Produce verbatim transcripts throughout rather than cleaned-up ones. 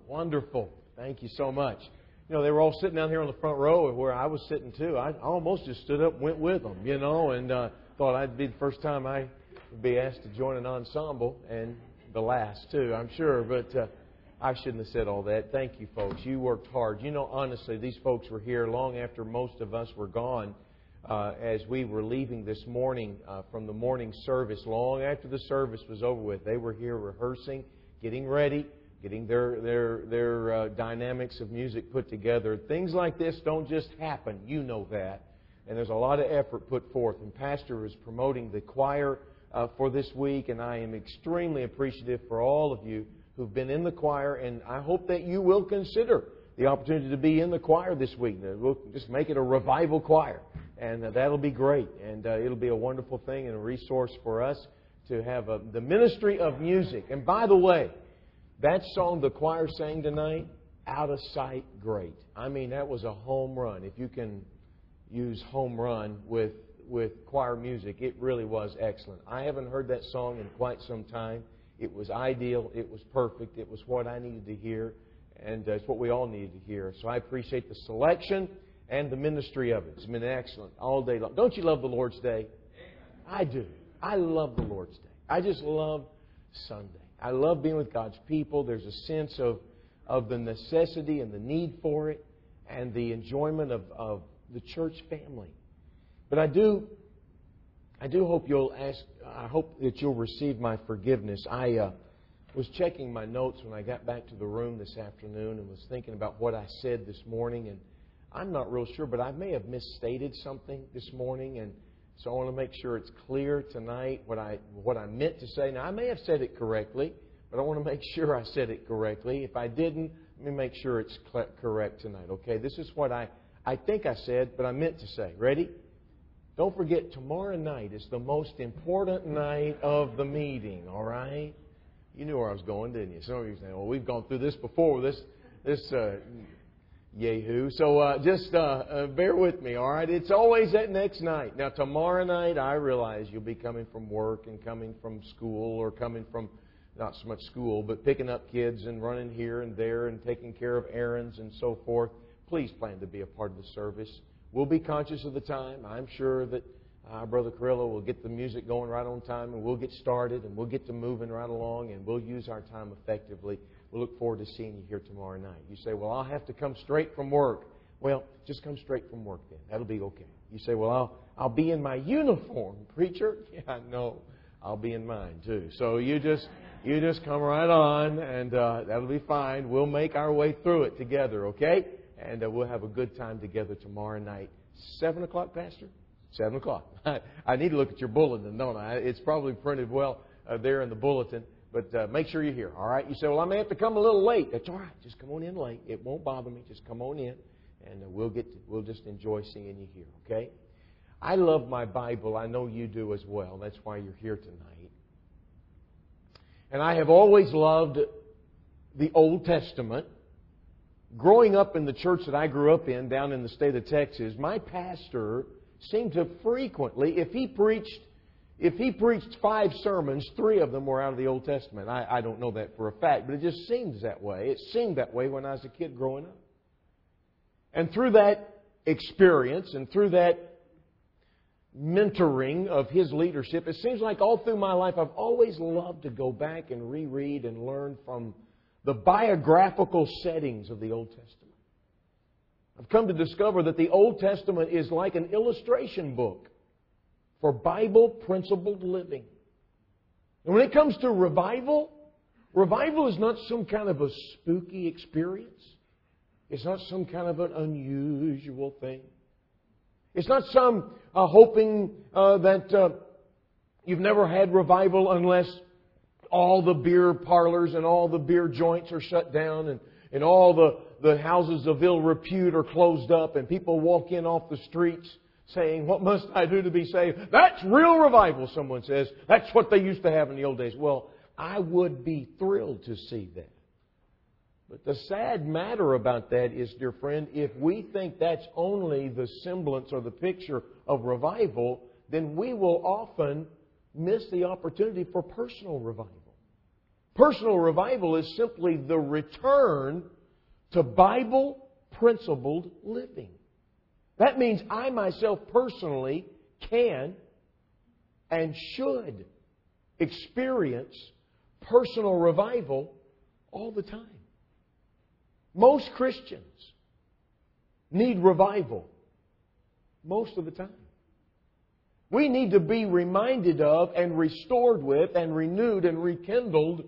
Wonderful. Thank you so much. You know, they were all sitting down here on the front row where I was sitting too. I almost just stood up and went with them, you know, and uh, thought I'd be the first time I would be asked to join an ensemble, and the last too, I'm sure. But uh, I shouldn't have said all that. Thank you, folks. You worked hard. You know, honestly, these folks were here long after most of us were gone. Uh, as we were leaving this morning uh, from the morning service, long after the service was over with, they were here rehearsing, getting ready, getting their their their uh, dynamics of music put together. Things like this don't just happen. You know that. And there's a lot of effort put forth. And Pastor is promoting the choir uh, for this week, and I am extremely appreciative for all of you who've been in the choir, and I hope that you will consider the opportunity to be in the choir this week. We'll just make it a revival choir, and uh, that'll be great. And uh, it'll be a wonderful thing and a resource for us to have a, the ministry of music. And by the way, that song the choir sang tonight, Out of Sight, great. I mean, that was a home run. If you can use home run with with choir music, it really was excellent. I haven't heard that song in quite some time. It was ideal. It was perfect. It was what I needed to hear, and uh, it's what we all needed to hear. So I appreciate the selection and the ministry of it. It's been excellent all day long. Don't you love the Lord's Day? I do. I love the Lord's Day. I just love Sunday. I love being with God's people. There's a sense of, of the necessity and the need for it and the enjoyment of, of the church family. But I do I do hope you'll ask, I hope that you'll receive my forgiveness. I uh, was checking my notes when I got back to the room this afternoon and was thinking about what I said this morning. And I'm not real sure, but I may have misstated something this morning, and so I want to make sure it's clear tonight what I what I meant to say. Now, I may have said it correctly, but I want to make sure I said it correctly. If I didn't, let me make sure it's correct tonight, okay? This is what I, I think I said, but I meant to say. Ready? Don't forget, tomorrow night is the most important night of the meeting, all right? You knew where I was going, didn't you? Some of you saying, well, we've gone through this before, this this uh, yahoo. So uh, just uh, uh, bear with me, all right? It's always that next night. Now, tomorrow night, I realize you'll be coming from work and coming from school or coming from, not so much school, but picking up kids and running here and there and taking care of errands and so forth. Please plan to be a part of the service. We'll be conscious of the time. I'm sure that uh, Brother Carrillo will get the music going right on time, and we'll get started, and we'll get to moving right along, and we'll use our time effectively. We look forward to seeing you here tomorrow night. You say, well, I'll have to come straight from work. Well, just come straight from work then. That'll be okay. You say, well, I'll I'll be in my uniform, preacher. Yeah, no, I'll be in mine too. So you just you just come right on, and uh, that'll be fine. We'll make our way through it together, okay? And uh, we'll have a good time together tomorrow night. Seven o'clock, Pastor? Seven o'clock. I need to look at your bulletin, don't I? It's probably printed well uh, there in the bulletin. But uh, make sure you're here, all right? You say, well, I may have to come a little late. That's all right. Just come on in late. It won't bother me. Just come on in, and uh, we'll get to, we'll just enjoy seeing you here, okay? I love my Bible. I know you do as well. That's why you're here tonight. And I have always loved the Old Testament. Growing up in the church that I grew up in down in the state of Texas, my pastor seemed to frequently, if he preached If he preached five sermons, three of them were out of the Old Testament. I, I don't know that for a fact, but it just seems that way. It seemed that way when I was a kid growing up. And through that experience and through that mentoring of his leadership, it seems like all through my life I've always loved to go back and reread and learn from the biographical settings of the Old Testament. I've come to discover that the Old Testament is like an illustration book for Bible-principled living. And when it comes to revival, revival is not some kind of a spooky experience. It's not some kind of an unusual thing. It's not some uh, hoping uh, that uh, you've never had revival unless all the beer parlors and all the beer joints are shut down and, and all the, the houses of ill repute are closed up and people walk in off the streets saying, what must I do to be saved? That's real revival, someone says. That's what they used to have in the old days. Well, I would be thrilled to see that. But the sad matter about that is, dear friend, if we think that's only the semblance or the picture of revival, then we will often miss the opportunity for personal revival. Personal revival is simply the return to Bible-principled living. That means I myself personally can and should experience personal revival all the time. Most Christians need revival most of the time. We need to be reminded of and restored with and renewed and rekindled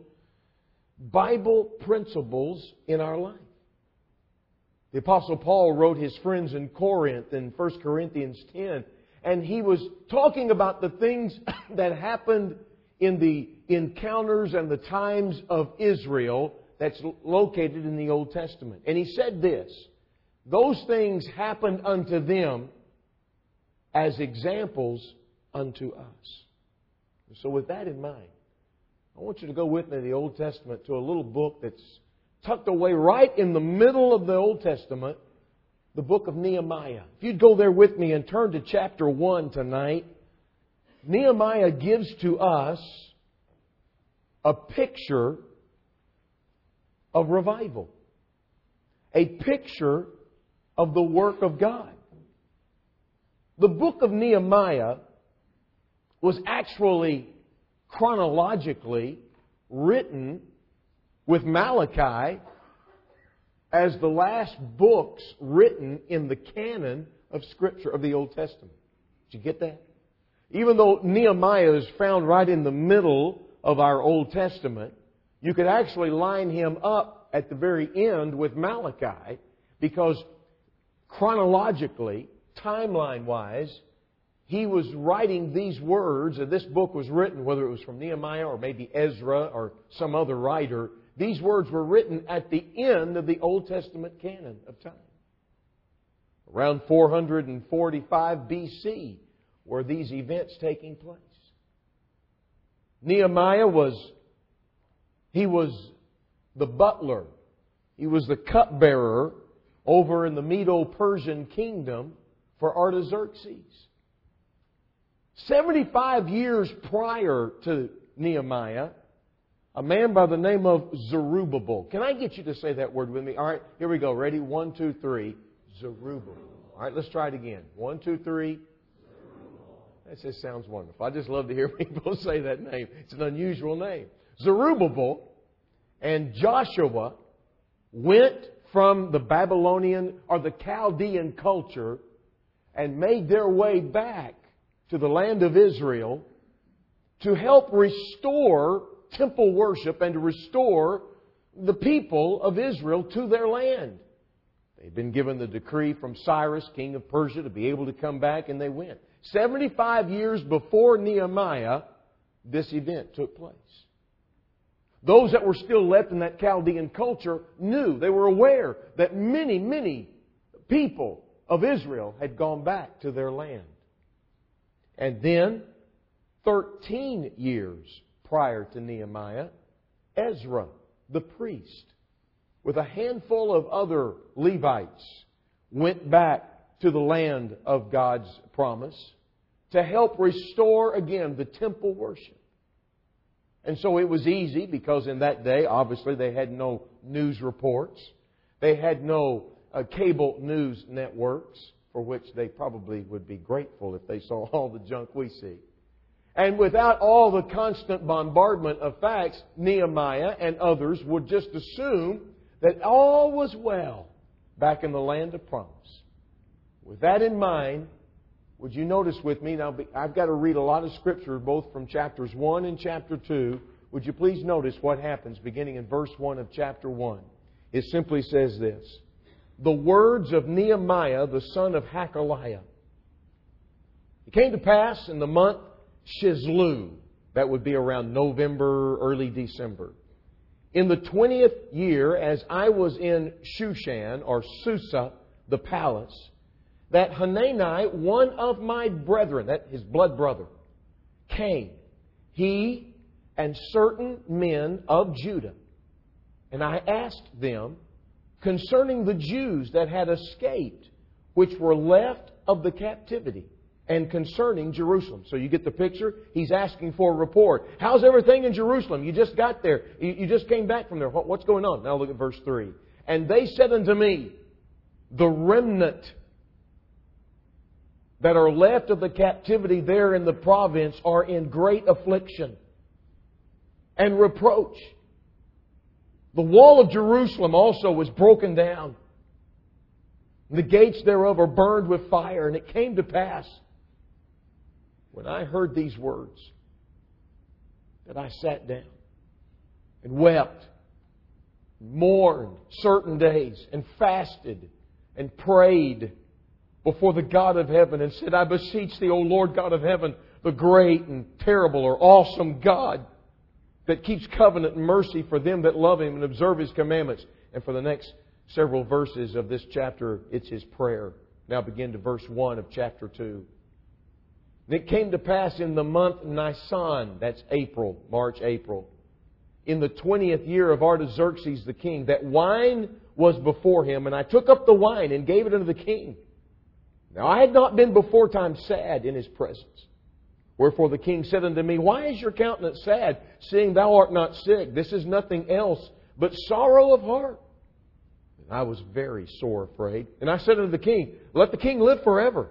Bible principles in our life. The Apostle Paul wrote his friends in Corinth in First Corinthians ten, and he was talking about the things that happened in the encounters and the times of Israel that's located in the Old Testament. And he said this, those things happened unto them as examples unto us. So with that in mind, I want you to go with me to the Old Testament to a little book that's tucked away right in the middle of the Old Testament, the book of Nehemiah. If you'd go there with me and turn to chapter one tonight, Nehemiah gives to us a picture of revival. A picture of the work of God. The book of Nehemiah was actually chronologically written with Malachi as the last books written in the canon of Scripture of the Old Testament. Did you get that? Even though Nehemiah is found right in the middle of our Old Testament, you could actually line him up at the very end with Malachi because chronologically, timeline-wise, he was writing these words, and this book was written, whether it was from Nehemiah or maybe Ezra or some other writer, these words were written at the end of the Old Testament canon of time. Around four forty-five B C were these events taking place. Nehemiah was, he was the butler. He was the cupbearer over in the Medo-Persian kingdom for Artaxerxes. seventy-five years prior to Nehemiah, a man by the name of Zerubbabel. Can I get you to say that word with me? All right, here we go. Ready? One, two, three. Zerubbabel. All right, let's try it again. One, two, three. That just sounds wonderful. I just love to hear people say that name. It's an unusual name. Zerubbabel and Joshua went from the Babylonian or the Chaldean culture and made their way back to the land of Israel to help restore temple worship and to restore the people of Israel to their land. They'd been given the decree from Cyrus, king of Persia, to be able to come back, and they went. seventy-five years before Nehemiah, this event took place. Those that were still left in that Chaldean culture knew, they were aware that many, many people of Israel had gone back to their land. And then, thirteen years prior to Nehemiah, Ezra, the priest, with a handful of other Levites, went back to the land of God's promise to help restore again the temple worship. And so it was easy because in that day, obviously, they had no news reports. They had no uh, cable news networks, for which they probably would be grateful if they saw all the junk we see. And without all the constant bombardment of facts, Nehemiah and others would just assume that all was well back in the land of promise. With that in mind, would you notice with me, now I've got to read a lot of Scripture both from chapters one and chapter two. Would you please notice what happens beginning in verse one of chapter one? It simply says this. The words of Nehemiah, the son of Hakaliah. It came to pass in the month Shisleu, that would be around November, early December, in the twentieth year, as I was in Shushan, or Susa, the palace, that Hanani, one of my brethren, that his blood brother, came, he and certain men of Judah. And I asked them concerning the Jews that had escaped, which were left of the captivity, and concerning Jerusalem. So you get the picture? He's asking for a report. How's everything in Jerusalem? You just got there. You, you just came back from there. What, what's going on? Now look at verse three. And they said unto me, the remnant that are left of the captivity there in the province are in great affliction and reproach. The wall of Jerusalem also was broken down. The gates thereof are burned with fire. And it came to pass, when I heard these words, that I sat down and wept, mourned certain days, and fasted and prayed before the God of heaven, and said, I beseech Thee, O Lord God of heaven, the great and terrible or awesome God that keeps covenant and mercy for them that love Him and observe His commandments. And for the next several verses of this chapter, it's his prayer. Now begin to verse one of chapter two. And it came to pass in the month Nisan, that's April, March, April, in the twentieth year of Artaxerxes the king, that wine was before him, and I took up the wine and gave it unto the king. Now I had not been before time sad in his presence. Wherefore the king said unto me, Why is your countenance sad, seeing thou art not sick? This is nothing else but sorrow of heart. And I was very sore afraid. And I said unto the king, Let the king live forever.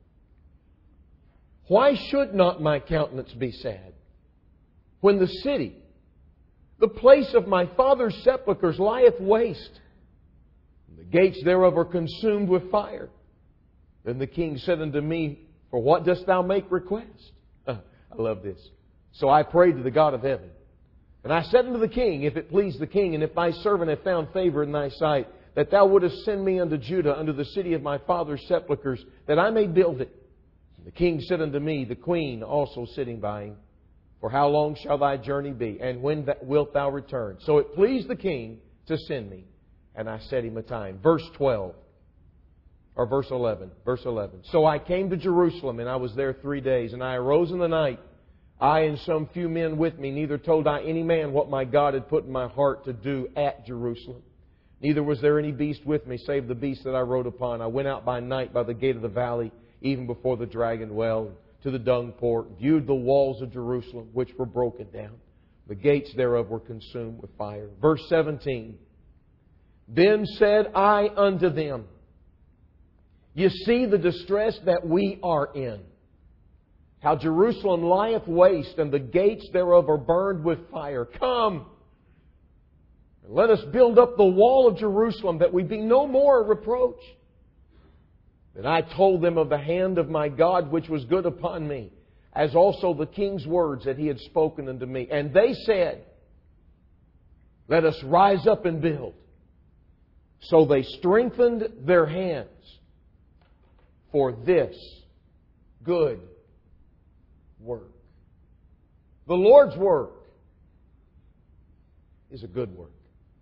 Why should not my countenance be sad, when the city, the place of my father's sepulchres, lieth waste, and the gates thereof are consumed with fire? Then the king said unto me, For what dost thou make request? I love this. So I prayed to the God of heaven. And I said unto the king, If it please the king, and if thy servant have found favor in thy sight, that thou wouldest send me unto Judah, unto the city of my father's sepulchres, that I may build it. And the king said unto me, the queen also sitting by him, For how long shall thy journey be? And when wilt thou return? So it pleased the king to send me. And I set him a time. Verse twelve. Or verse eleven. Verse eleven. So I came to Jerusalem, and I was there three days. And I arose in the night, I and some few men with me. Neither told I any man what my God had put in my heart to do at Jerusalem. Neither was there any beast with me, save the beast that I rode upon. I went out by night by the gate of the valley, even before the dragon well, to the dung port, viewed the walls of Jerusalem, which were broken down. The gates thereof were consumed with fire. Verse seventeen. Then said I unto them, You see the distress that we are in. How Jerusalem lieth waste, and the gates thereof are burned with fire. Come, and let us build up the wall of Jerusalem, that we be no more a reproach. Then I told them of the hand of my God, which was good upon me, as also the king's words that he had spoken unto me. And they said, Let us rise up and build. So they strengthened their hands for this good work. The Lord's work is a good work.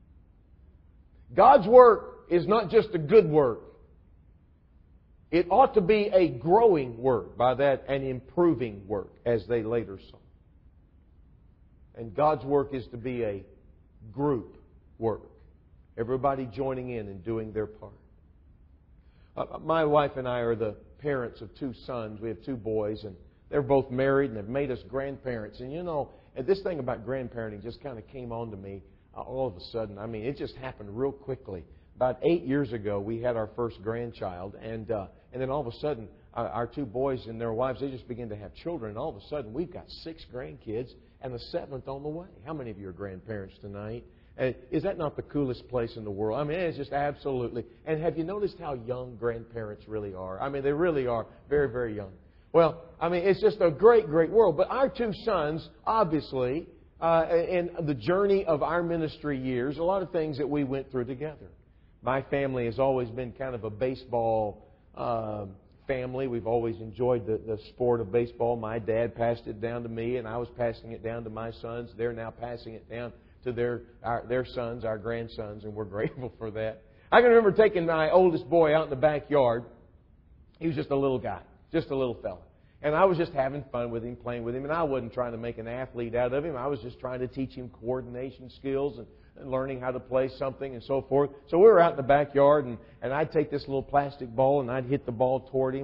God's work is not just a good work. It ought to be a growing work. By that, an improving work, as they later saw. And God's work is to be a group work. Everybody joining in and doing their part. Uh, my wife and I are the parents of two sons. We have two boys, and they're both married and have made us grandparents. And you know, this thing about grandparenting just kind of came on to me uh, all of a sudden. I mean, it just happened real quickly. About eight years ago, we had our first grandchild, and uh, and then all of a sudden, uh, our two boys and their wives, they just began to have children, and all of a sudden, we've got six grandkids and the seventh on the way. How many of you are grandparents tonight? And is that not the coolest place in the world? I mean, it's just absolutely. And have you noticed how young grandparents really are? I mean, they really are very, very young. Well, I mean, it's just a great, great world. But our two sons, obviously, uh, in the journey of our ministry years, a lot of things that we went through together. My family has always been kind of a baseball uh, family. We've always enjoyed the, the sport of baseball. My dad passed it down to me, and I was passing it down to my sons. They're now passing it down to their our, their sons, our grandsons, and we're grateful for that. I can remember taking my oldest boy out in the backyard. He was just a little guy, just a little fella. And I was just having fun with him, playing with him, and I wasn't trying to make an athlete out of him. I was just trying to teach him coordination skills and, and learning how to play something and so forth. So we were out in the backyard, and, and I'd take this little plastic ball, and I'd hit the ball toward him, and,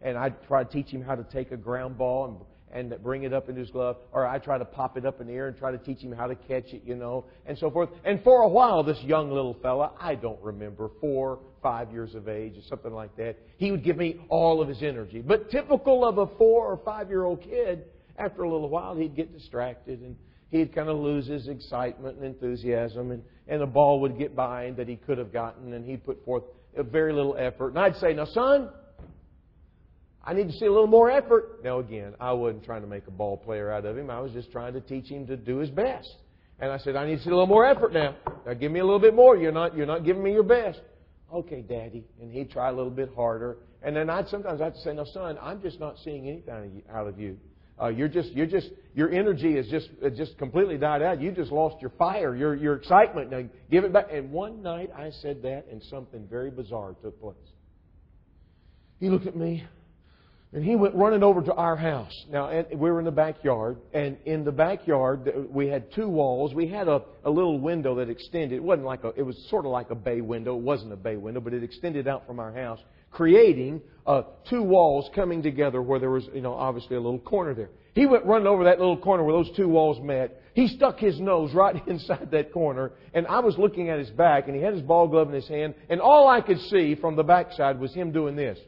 and I'd try to teach him how to take a ground ball and and bring it up into his glove, or I try to pop it up in the air and try to teach him how to catch it, you know, and so forth. And for a while, this young little fella, I don't remember, four, five years of age or something like that, he would give me all of his energy. But typical of a four or five-year-old kid, after a little while, he'd get distracted and he'd kind of lose his excitement and enthusiasm, and, and a ball would get by him that he could have gotten, and he'd put forth a very little effort. And I'd say, now, son, I need to see a little more effort. Now, again, I wasn't trying to make a ball player out of him. I was just trying to teach him to do his best. And I said, I need to see a little more effort now. Now, give me a little bit more. You're not, you're not giving me your best. Okay, Daddy. And he'd try a little bit harder. And then I'd sometimes I'd say, no, son, I'm just not seeing anything out of you. Uh, you're just, you're just, your energy is just, it just completely died out. You just lost your fire, your, your excitement. Now, give it back. And one night I said that, and something very bizarre took place. He looked at me. And he went running over to our house. Now, we were in the backyard. And in the backyard, we had two walls. We had a, a little window that extended. It wasn't like a, it was sort of like a bay window. It wasn't a bay window, but it extended out from our house, creating uh, two walls coming together where there was, you know, obviously a little corner there. He went running over that little corner where those two walls met. He stuck his nose right inside that corner. And I was looking at his back, and he had his ball glove in his hand. And all I could see from the backside was him doing this.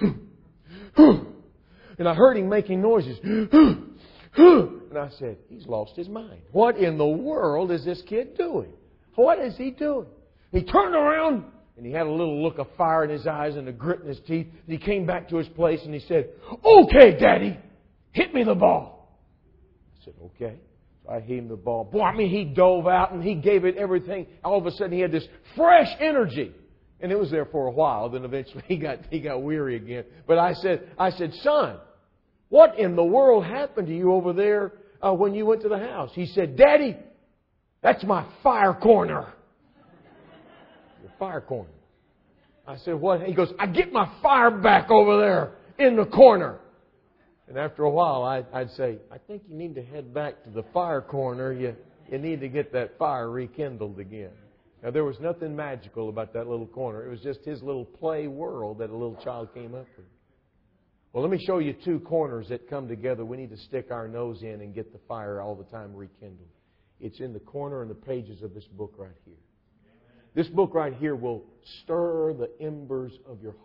And I heard him making noises. And I said, he's lost his mind. What in the world is this kid doing? What is he doing? He turned around and he had a little look of fire in his eyes and a grit in his teeth. And he came back to his place and he said, okay, Daddy, hit me the ball. I said, okay. So I hit him the ball. Boy, I mean, he dove out and he gave it everything. All of a sudden he had this fresh energy. And it was there for a while. Then eventually he got he got weary again. But I said, I said, son, what in the world happened to you over there uh, when you went to the house? He said, Daddy, that's my fire corner. Your fire corner. I said, what? He goes, I get my fire back over there in the corner. And after a while, I, I'd say, I think you need to head back to the fire corner. You, you need to get that fire rekindled again. Now, there was nothing magical about that little corner. It was just his little play world that a little child came up with. Well, let me show you two corners that come together. We need to stick our nose in and get the fire all the time rekindled. It's in the corner and the pages of this book right here. This book right here will stir the embers of your heart.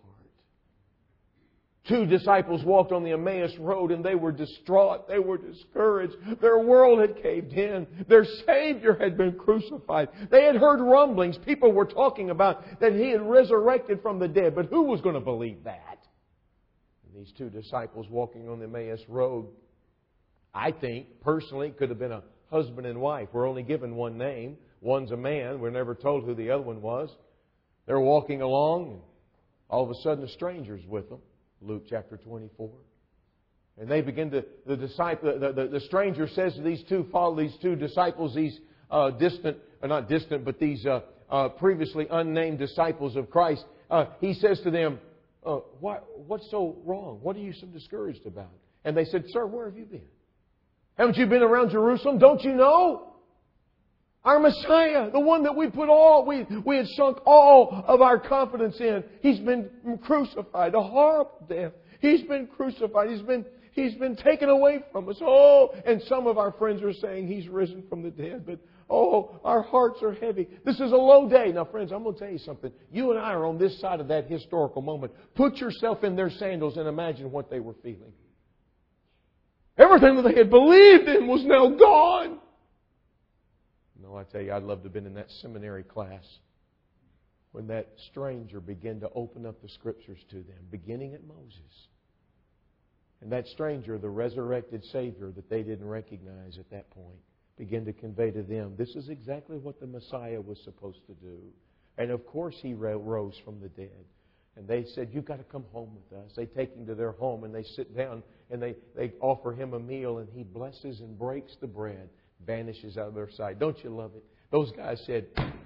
Two disciples walked on the Emmaus Road and they were distraught. They were discouraged. Their world had caved in. Their Savior had been crucified. They had heard rumblings. People were talking about that He had resurrected from the dead. But who was going to believe that? And these two disciples walking on the Emmaus Road, I think, personally, could have been a husband and wife. We're only given one name. One's a man. We're never told who the other one was. They're walking along and all of a sudden a stranger's with them. Luke chapter twenty-four. And they begin to, the disciple, the, the, the stranger says to these two, follow these two disciples, these uh, distant, or not distant, but these uh, uh, previously unnamed disciples of Christ. Uh, he says to them, uh, what, what's so wrong? What are you so discouraged about? And they said, Sir, where have you been? Haven't you been around Jerusalem? Don't you know? Our Messiah, the one that we put all, we, we had sunk all of our confidence in. He's been crucified, a horrible death. He's been crucified. He's been, he's been taken away from us. Oh, and some of our friends are saying He's risen from the dead. But, oh, our hearts are heavy. This is a low day. Now, friends, I'm going to tell you something. You and I are on this side of that historical moment. Put yourself in their sandals and imagine what they were feeling. Everything that they had believed in was now gone. No, I tell you, I'd love to have been in that seminary class when that stranger began to open up the Scriptures to them, beginning at Moses. And that stranger, the resurrected Savior that they didn't recognize at that point, began to convey to them, this is exactly what the Messiah was supposed to do. And of course He rose from the dead. And they said, you've got to come home with us. They take Him to their home and they sit down and they, they offer Him a meal and He blesses and breaks the bread. Vanishes out of their sight. Don't you love it? Those guys said,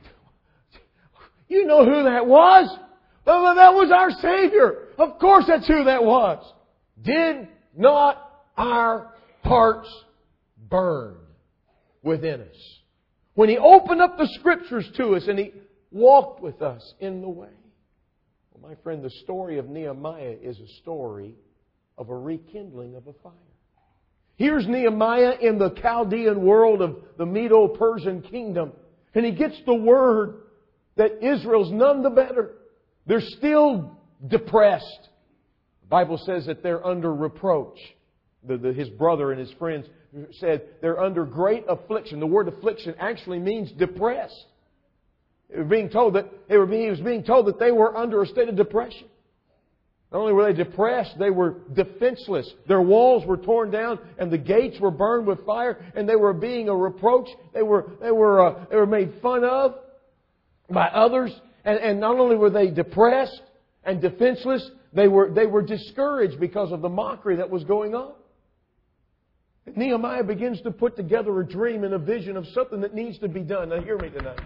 you know who that was? That was our Savior. Of course that's who that was. Did not our hearts burn within us when He opened up the Scriptures to us and He walked with us in the way? Well, my friend, the story of Nehemiah is a story of a rekindling of a fire. Here's Nehemiah in the Chaldean world of the Medo-Persian kingdom. And he gets the word that Israel's none the better. They're still depressed. The Bible says that they're under reproach. The, the, his brother and his friends said they're under great affliction. The word affliction actually means depressed. They were being told that they were being, he was being told that they were under a state of depression. Not only were they depressed, they were defenseless. Their walls were torn down and the gates were burned with fire, and they were being a reproach. They were they were uh, they were made fun of by others, and, and not only were they depressed and defenseless, they were they were discouraged because of the mockery that was going on. And Nehemiah begins to put together a dream and a vision of something that needs to be done. Now hear me tonight.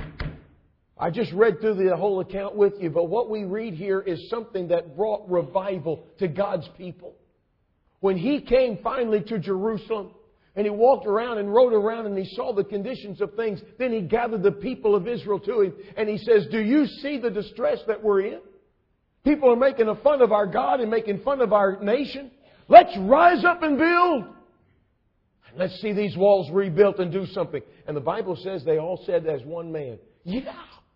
I just read through the whole account with you, but what we read here is something that brought revival to God's people. When he came finally to Jerusalem, and he walked around and rode around and he saw the conditions of things, then he gathered the people of Israel to him, and he says, do you see the distress that we're in? People are making fun of our God and making fun of our nation. Let's rise up and build. Let's see these walls rebuilt and do something. And the Bible says they all said as one man, yeah.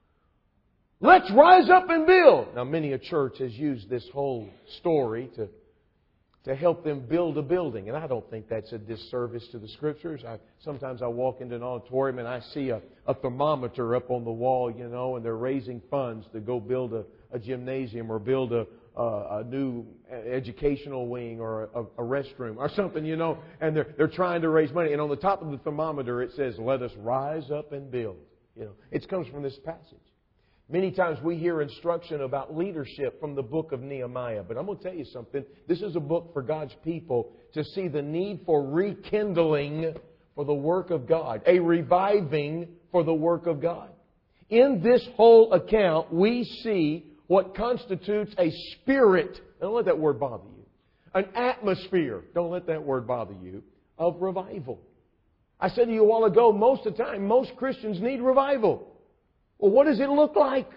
Let's rise up and build. Now, many a church has used this whole story to, to help them build a building. And I don't think that's a disservice to the Scriptures. I, sometimes I walk into an auditorium and I see a, a thermometer up on the wall, you know, and they're raising funds to go build a, a gymnasium or build a, a, a new educational wing or a, a restroom or something, you know. And they're, they're trying to raise money. And on the top of the thermometer it says, let us rise up and build. You know, it comes from this passage. Many times we hear instruction about leadership from the book of Nehemiah. But I'm going to tell you something. This is a book for God's people to see the need for rekindling for the work of God. A reviving for the work of God. In this whole account, we see what constitutes a spirit. Don't let that word bother you. An atmosphere. Don't let that word bother you. Of revival. I said to you a while ago, most of the time, most Christians need revival. Well, what does it look like?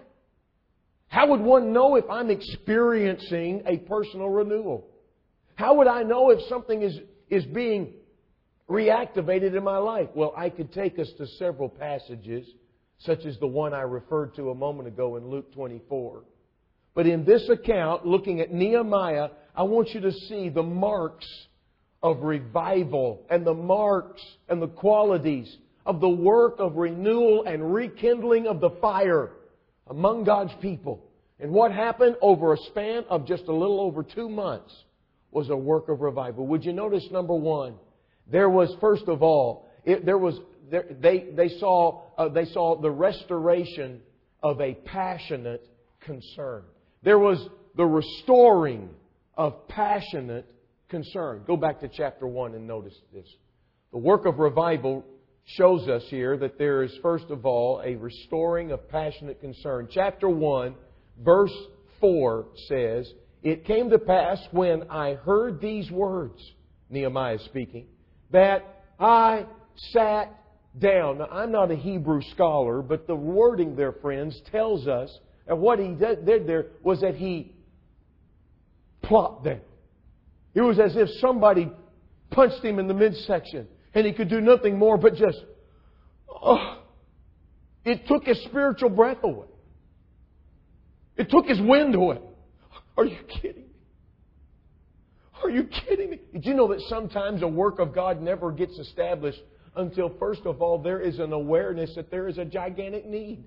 How would one know if I'm experiencing a personal renewal? How would I know if something is, is being reactivated in my life? Well, I could take us to several passages, such as the one I referred to a moment ago in Luke twenty-four. But in this account, looking at Nehemiah, I want you to see the marks of revival and the marks and the qualities of the work of renewal and rekindling of the fire among God's people. And what happened over a span of just a little over two months was a work of revival. Would you notice, number one, there was, first of all, it, there was there, they they saw uh, they saw the restoration of a passionate concern. There was the restoring of passionate concern. Go back to chapter one and notice this. The work of revival shows us here that there is, first of all, a restoring of passionate concern. Chapter one, verse four says, it came to pass when I heard these words, Nehemiah speaking, that I sat down. Now, I'm not a Hebrew scholar, but the wording there, friends, tells us that what he did there was that he plopped down. It was as if somebody punched him in the midsection. And he could do nothing more but just, oh, it took his spiritual breath away. It took his wind away. Are you kidding me? Are you kidding me? Did you know that sometimes a work of God never gets established until, first of all, there is an awareness that there is a gigantic need?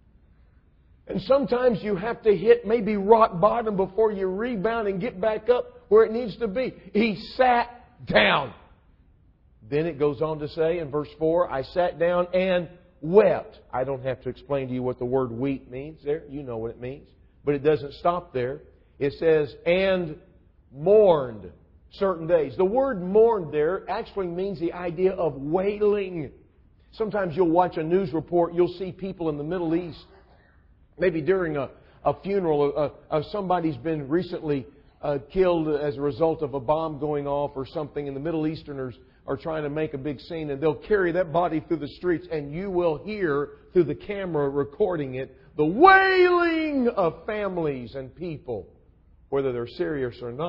And sometimes you have to hit maybe rock bottom before you rebound and get back up where it needs to be. He sat down. Then it goes on to say in verse four, I sat down and wept. I don't have to explain to you what the word weep means there. You know what it means. But it doesn't stop there. It says, and mourned certain days. The word mourned there actually means the idea of wailing. Sometimes you'll watch a news report, you'll see people in the Middle East, maybe during a, a funeral, uh, uh, somebody's been recently uh, killed as a result of a bomb going off or something, and the Middle Easterners are trying to make a big scene, and they'll carry that body through the streets, and you will hear through the camera recording it the wailing of families and people, whether they're serious or not,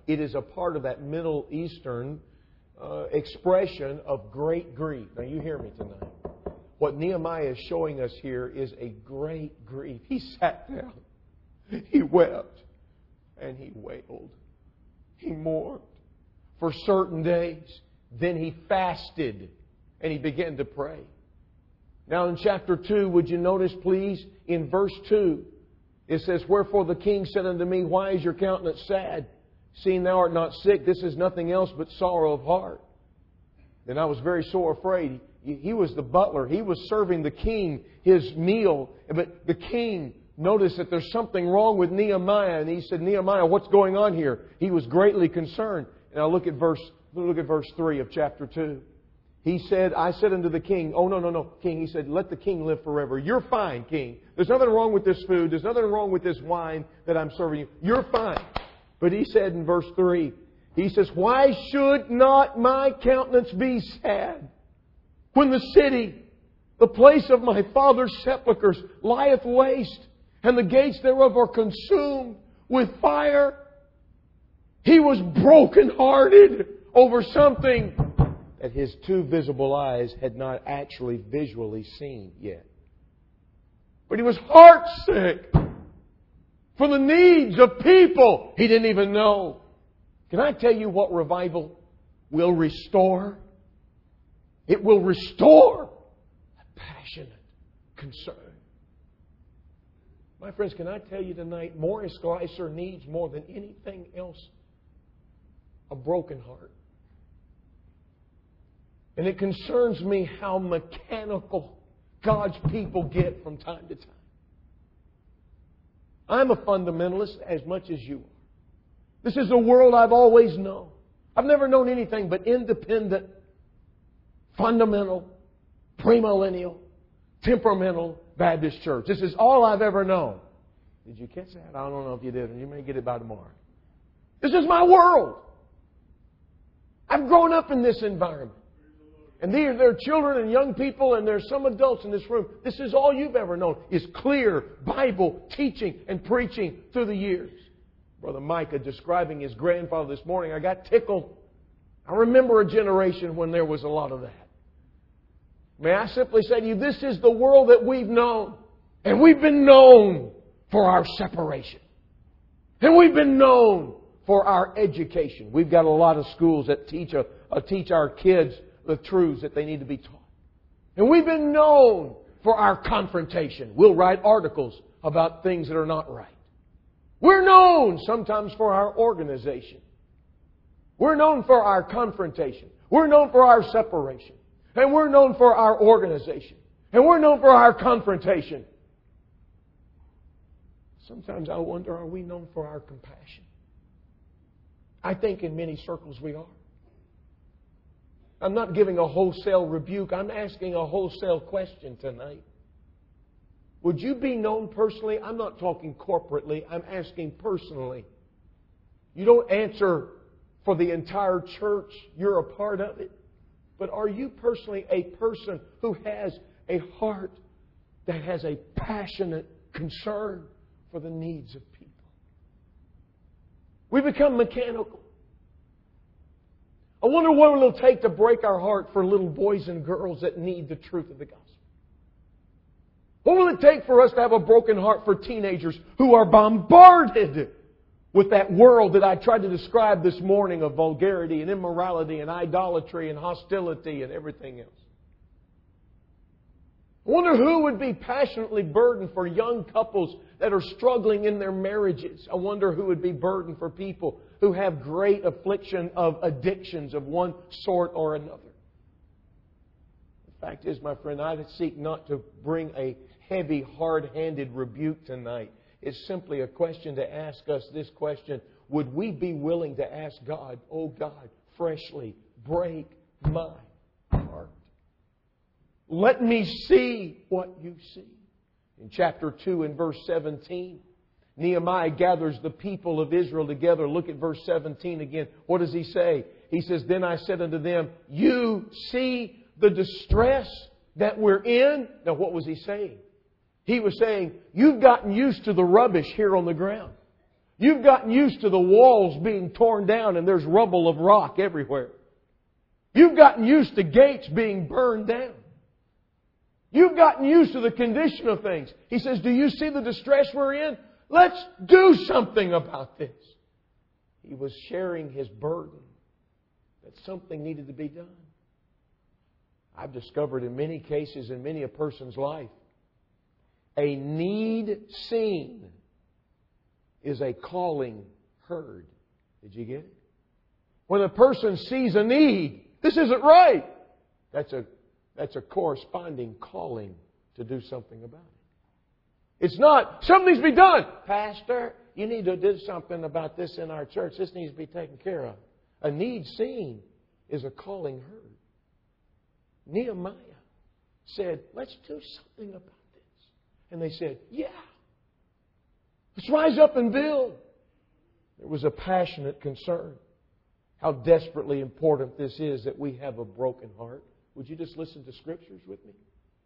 It is a part of that Middle Eastern uh, expression of great grief. Now you hear me tonight. What Nehemiah is showing us here is a great grief. He sat down. He wept. And he wailed. He mourned for certain days. Then he fasted. And he began to pray. Now in chapter two, would you notice please, in verse two, it says, Wherefore the king said unto me, Why is your countenance sad? Seeing thou art not sick, this is nothing else but sorrow of heart. Then I was very sore afraid. He was the butler. He was serving the king his meal. But the king noticed that there's something wrong with Nehemiah. And he said, Nehemiah, what's going on here? He was greatly concerned. And now look at verse, look at verse three of chapter two. He said, I said unto the king, oh, no, no, no, king. He said, let the king live forever. You're fine, king. There's nothing wrong with this food. There's nothing wrong with this wine that I'm serving you. You're fine. But he said in verse three, he says, Why should not my countenance be sad when the city, the place of my father's sepulchres, lieth waste, and the gates thereof are consumed with fire? He was brokenhearted over something that his two visible eyes had not actually visually seen yet. But he was heartsick for the needs of people he didn't even know. Can I tell you what revival will restore? It will restore a passionate concern. My friends, can I tell you tonight, Morris Gleiser needs more than anything else a broken heart. And it concerns me how mechanical God's people get from time to time. I'm a fundamentalist as much as you are. This is the world I've always known. I've never known anything but independent, fundamental, premillennial, temperamental Baptist church. This is all I've ever known. Did you catch that? I don't know if you did, and you may get it by tomorrow. This is my world. I've grown up in this environment. And there are children and young people, and there's some adults in this room. This is all you've ever known, is clear Bible teaching and preaching through the years. Brother Micah describing his grandfather this morning, I got tickled. I remember a generation when there was a lot of that. May I simply say to you, this is the world that we've known. And we've been known for our separation. And we've been known for our education. We've got a lot of schools that teach, a, uh, teach our kids the truths that they need to be taught. And we've been known for our confrontation. We'll write articles about things that are not right. We're known sometimes for our organization. We're known for our confrontation. We're known for our separation. And we're known for our organization. And we're known for our confrontation. Sometimes I wonder, are we known for our compassion? I think in many circles we are. I'm not giving a wholesale rebuke. I'm asking a wholesale question tonight. Would you be known personally? I'm not talking corporately. I'm asking personally. You don't answer for the entire church. You're a part of it. But are you personally a person who has a heart that has a passionate concern for the needs of people? We become mechanical. I wonder what it will take to break our heart for little boys and girls that need the truth of the gospel. What will it take for us to have a broken heart for teenagers who are bombarded with that world that I tried to describe this morning of vulgarity and immorality and idolatry and hostility and everything else? I wonder who would be passionately burdened for young couples that are struggling in their marriages. I wonder who would be burdened for people who have great affliction of addictions of one sort or another. The fact is, my friend, I seek not to bring a heavy, hard-handed rebuke tonight. It's simply a question to ask us this question. Would we be willing to ask God, oh God, freshly break my heart? Let me see what you see. In chapter two and verse seventeen, Nehemiah gathers the people of Israel together. Look at verse seventeen again. What does he say? He says, Then I said unto them, you see the distress that we're in? Now what was he saying? He was saying, you've gotten used to the rubbish here on the ground. You've gotten used to the walls being torn down and there's rubble of rock everywhere. You've gotten used to gates being burned down. You've gotten used to the condition of things. He says, do you see the distress we're in? Let's do something about this. He was sharing his burden that something needed to be done. I've discovered in many cases, in many a person's life, a need seen is a calling heard. Did you get it? When a person sees a need, this isn't right. That's a, that's a corresponding calling to do something about it. It's not, something needs to be done. Pastor, you need to do something about this in our church. This needs to be taken care of. A need seen is a calling heard. Nehemiah said, let's do something about this. And they said, yeah. Let's rise up and build. There was a passionate concern. How desperately important this is that we have a broken heart. Would you just listen to Scriptures with me?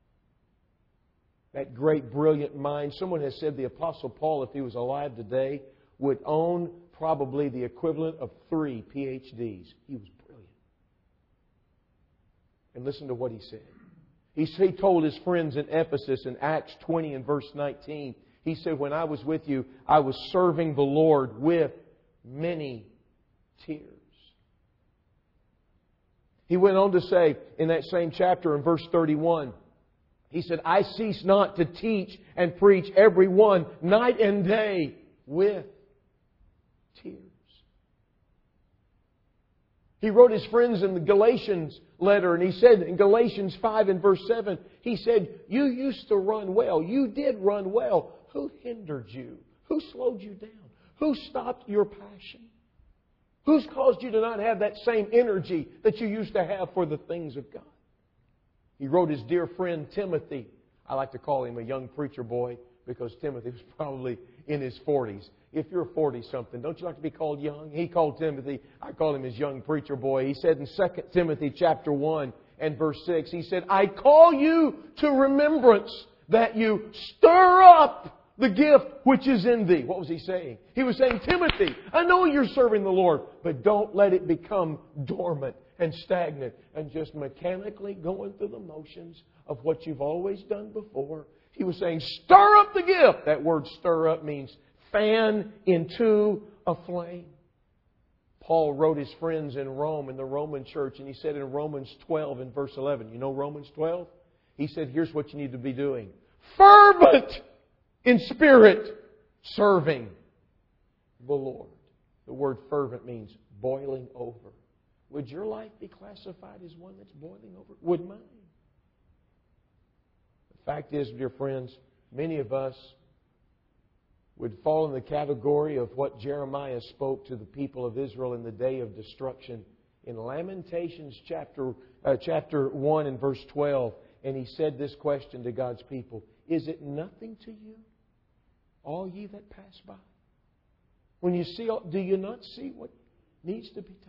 That great, brilliant mind. Someone has said the Apostle Paul, if he was alive today, would own probably the equivalent of three P H Ds. He was brilliant. And listen to what he said. He, he told his friends in Ephesus in Acts twenty and verse nineteen, he said, when I was with you, I was serving the Lord with many tears. He went on to say in that same chapter in verse thirty-one, he said, I cease not to teach and preach every one night and day with tears. He wrote his friends in the Galatians letter, and he said in Galatians five and verse seven, he said, you used to run well. You did run well. Who hindered you? Who slowed you down? Who stopped your passion? Who's caused you to not have that same energy that you used to have for the things of God? He wrote his dear friend Timothy. I like to call him a young preacher boy because Timothy was probably in his forties. If you're forty-something, don't you like to be called young? He called Timothy, I call him his young preacher boy. He said in Second Timothy chapter one and verse six, he said, I call you to remembrance that you stir up the gift which is in thee. What was he saying? He was saying, Timothy, I know you're serving the Lord, but don't let it become dormant and stagnant and just mechanically going through the motions of what you've always done before. He was saying, stir up the gift. That word stir up means fan into a flame. Paul wrote his friends in Rome, in the Roman church, and he said in Romans twelve and verse eleven, you know Romans twelve? He said, here's what you need to be doing. Fervent in spirit, serving the Lord. The word fervent means boiling over. Would your life be classified as one that's boiling over? Would mine? The fact is, dear friends, many of us would fall in the category of what Jeremiah spoke to the people of Israel in the day of destruction in Lamentations chapter, uh, chapter one and verse twelve. And he said this question to God's people, is it nothing to you, all ye that pass by? When you see, do you not see what needs to be done?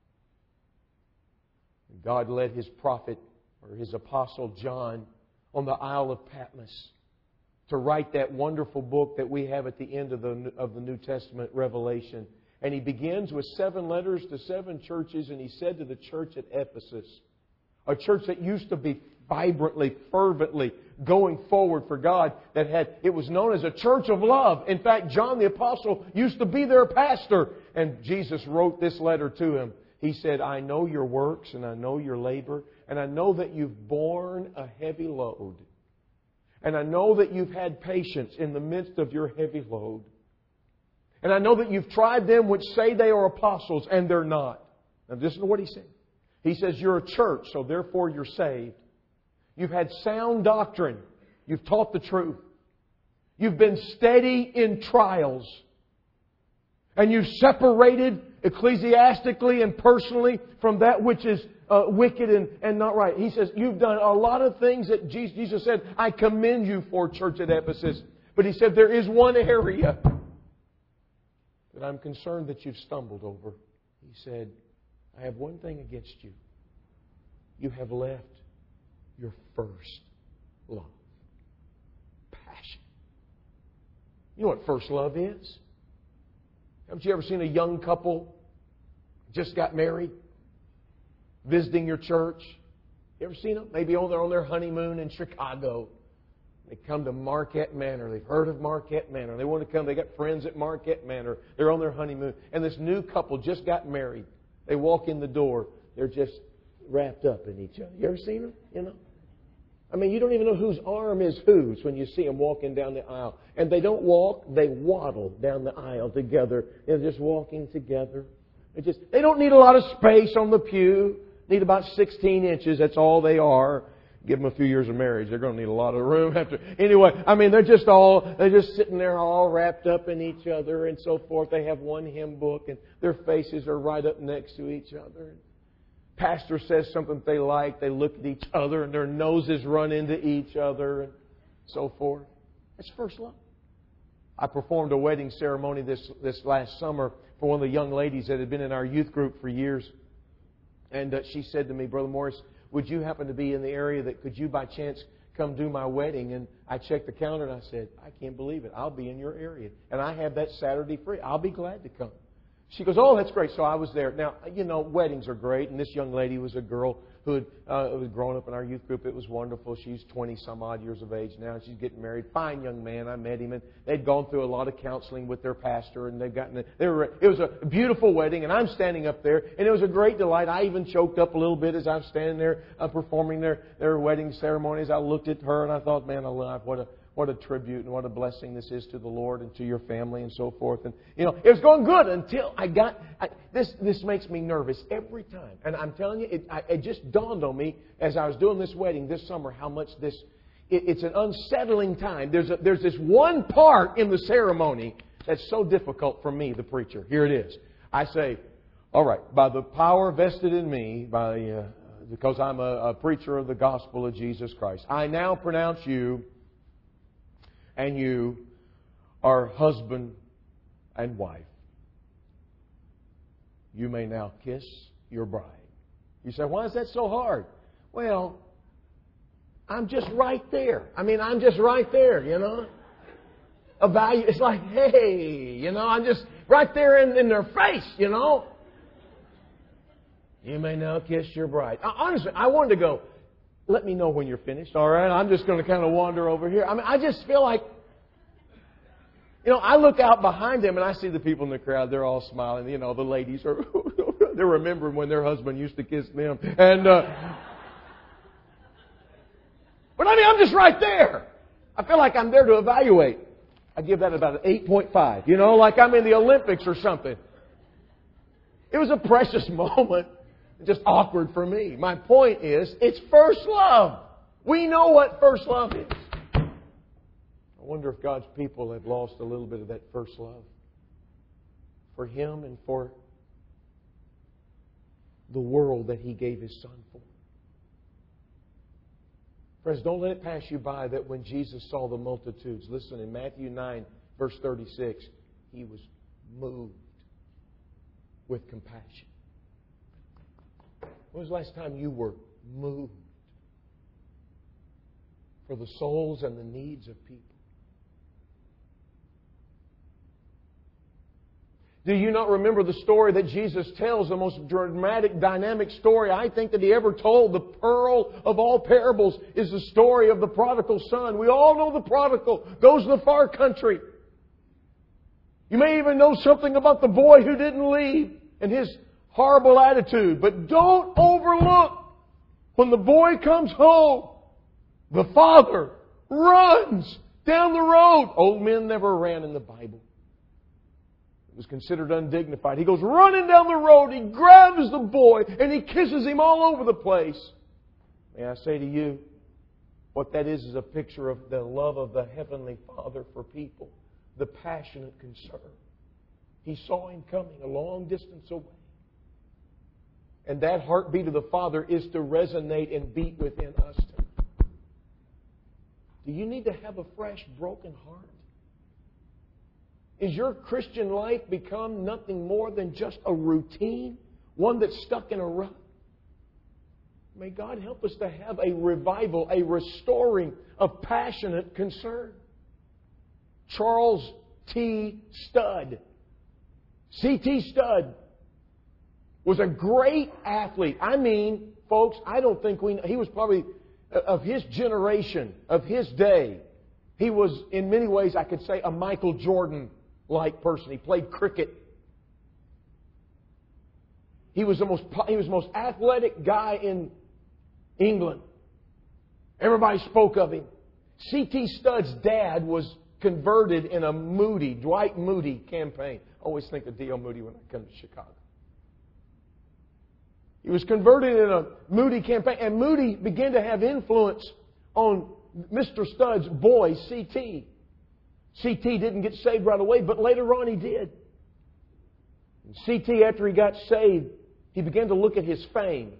God led His prophet or His apostle John on the Isle of Patmos to write that wonderful book that we have at the end of the, of the New Testament, Revelation. And he begins with seven letters to seven churches, and he said to the church at Ephesus, a church that used to be vibrantly, fervently going forward for God, that had, it was known as a church of love. In fact, John the Apostle used to be their pastor. And Jesus wrote this letter to him. He said, I know your works and I know your labor, and I know that you've borne a heavy load. And I know that you've had patience in the midst of your heavy load. And I know that you've tried them which say they are apostles, and they're not. Now, this is what he said. He says, you're a church, so therefore you're saved. You've had sound doctrine. You've taught the truth. You've been steady in trials. And you've separated ecclesiastically and personally from that which is uh, wicked and, and not right. He says, you've done a lot of things that Jesus, Jesus said, I commend you for, church at Ephesus. But He said, there is one area that I'm concerned that you've stumbled over. He said, I have one thing against you. You have left your first love. Passion. You know what first love is? Haven't you ever seen a young couple just got married, visiting your church? You ever seen them? Maybe they're on their honeymoon in Chicago. They come to Marquette Manor. They've heard of Marquette Manor. They want to come. They got friends at Marquette Manor. They're on their honeymoon. And this new couple just got married. They walk in the door. They're just wrapped up in each other. You ever seen them? You know? I mean, you don't even know whose arm is whose when you see them walking down the aisle. And they don't walk. They waddle down the aisle together. They're just walking together. They just they don't need a lot of space on the pew. Need about sixteen inches. That's all they are. Give them a few years of marriage, they're going to need a lot of room after. Anyway, I mean, they're just all, they're just sitting there all wrapped up in each other and so forth. They have one hymn book and their faces are right up next to each other. Pastor says something they like, they look at each other and their noses run into each other and so forth. It's first love. I performed a wedding ceremony this, this last summer for one of the young ladies that had been in our youth group for years. And uh, she said to me, Brother Morris, would you happen to be in the area that could you by chance come do my wedding? And I checked the calendar and I said, I can't believe it. I'll be in your area. And I have that Saturday free. I'll be glad to come. She goes, oh, that's great. So I was there. Now, you know, weddings are great. And this young lady was a girl who had uh, was growing up in our youth group. It was wonderful. She's twenty some odd years of age now. She's getting married. Fine young man. I met him. And they'd gone through a lot of counseling with their pastor. And they've gotten, they were, it was a beautiful wedding. And I'm standing up there. And it was a great delight. I even choked up a little bit as I'm standing there uh, performing their, their wedding ceremonies. I looked at her and I thought, man alive, what a, what a tribute and what a blessing this is to the Lord and to your family and so forth. And, you know, it was going good until I got... I, this this makes me nervous every time. And I'm telling you, it, I, it just dawned on me as I was doing this wedding this summer how much this... It, it's an unsettling time. There's a, there's this one part in the ceremony that's so difficult for me, the preacher. Here it is. I say, all right, by the power vested in me, by uh, because I'm a, a preacher of the gospel of Jesus Christ, I now pronounce you... and you are husband and wife. You may now kiss your bride. You say, why is that so hard? Well, I'm just right there. I mean, I'm just right there, you know. A value, it's like, hey, you know, I'm just right there in, in their face, you know. You may now kiss your bride. Honestly, I wanted to go, let me know when you're finished, all right? I'm just going to kind of wander over here. I mean, I just feel like, you know, I look out behind them and I see the people in the crowd. They're all smiling. You know, the ladies are, they're remembering when their husband used to kiss them. And, uh, but I mean, I'm just right there. I feel like I'm there to evaluate. I give that about an eight point five. You know, like I'm in the Olympics or something. It was a precious moment. Just awkward for me. My point is, it's first love. We know what first love is. I wonder if God's people have lost a little bit of that first love for Him and for the world that He gave His Son for. Friends, don't let it pass you by that when Jesus saw the multitudes, listen, in Matthew nine, verse thirty-six, He was moved with compassion. When was the last time you were moved for the souls and the needs of people? Do you not remember the story that Jesus tells, the most dramatic, dynamic story I think that He ever told? The pearl of all parables is the story of the prodigal son. We all know the prodigal goes to the far country. You may even know something about the boy who didn't leave and his horrible attitude. But don't overlook when the boy comes home, the father runs down the road. Old men never ran in the Bible. It was considered undignified. He goes running down the road. He grabs the boy and he kisses him all over the place. May I say to you, what that is is a picture of the love of the Heavenly Father for people. The passionate concern. He saw him coming a long distance away. And that heartbeat of the Father is to resonate and beat within us too. Do you need to have a fresh, broken heart? Is your Christian life become nothing more than just a routine? One that's stuck in a rut? May God help us to have a revival, a restoring of passionate concern. Charles T. Studd C T Studd was a great athlete. I mean, folks, I don't think we... He was probably, of his generation, of his day, he was, in many ways, I could say, a Michael Jordan-like person. He played cricket. He was the most, he was the most athletic guy in England. Everybody spoke of him. C T Studd's dad was converted in a Moody, Dwight Moody campaign. I always think of D L Moody when I come to Chicago. He was converted in a Moody campaign, and Moody began to have influence on Mister Studd's boy, C T. C T didn't get saved right away, but later on he did. And C T, after he got saved, he began to look at his fame.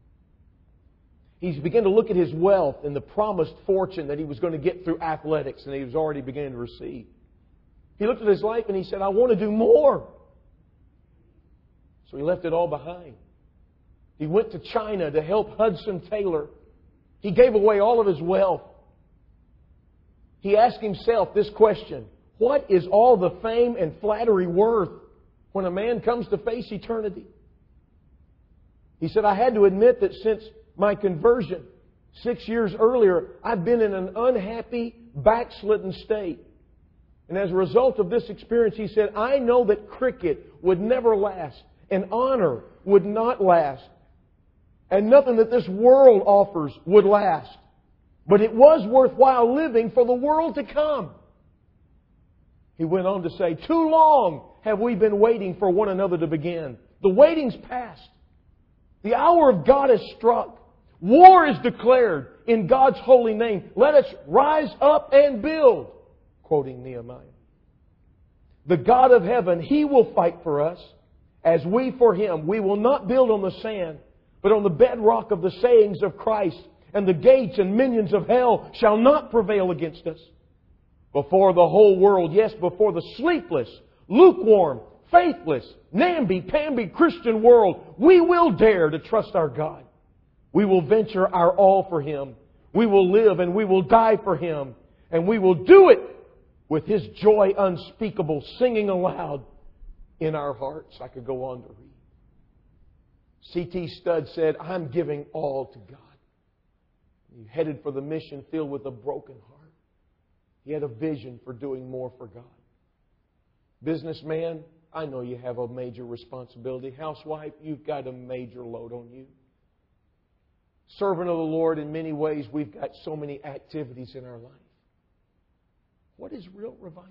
He began to look at his wealth and the promised fortune that he was going to get through athletics, and he was already beginning to receive. He looked at his life and he said, I want to do more. So he left it all behind. He went to China to help Hudson Taylor. He gave away all of his wealth. He asked himself this question: what is all the fame and flattery worth when a man comes to face eternity? He said, I had to admit that since my conversion six years earlier, I've been in an unhappy, backslidden state. And as a result of this experience, he said, I know that cricket would never last, and honor would not last, and nothing that this world offers would last. But it was worthwhile living for the world to come. He went on to say, too long have we been waiting for one another to begin. The waiting's past. The hour of God has struck. War is declared in God's holy name. Let us rise up and build. Quoting Nehemiah. The God of heaven, He will fight for us as we for Him. We will not build on the sand, but on the bedrock of the sayings of Christ. And the gates and minions of hell shall not prevail against us. Before the whole world, yes, before the sleepless, lukewarm, faithless, namby-pamby Christian world, we will dare to trust our God. We will venture our all for Him. We will live and we will die for Him. And we will do it with His joy unspeakable, singing aloud in our hearts. I could go on to read. C T Studd said, I'm giving all to God. He headed for the mission filled with a broken heart. He had a vision for doing more for God. Businessman, I know you have a major responsibility. Housewife, you've got a major load on you. Servant of the Lord, in many ways, we've got so many activities in our life. What is real revival?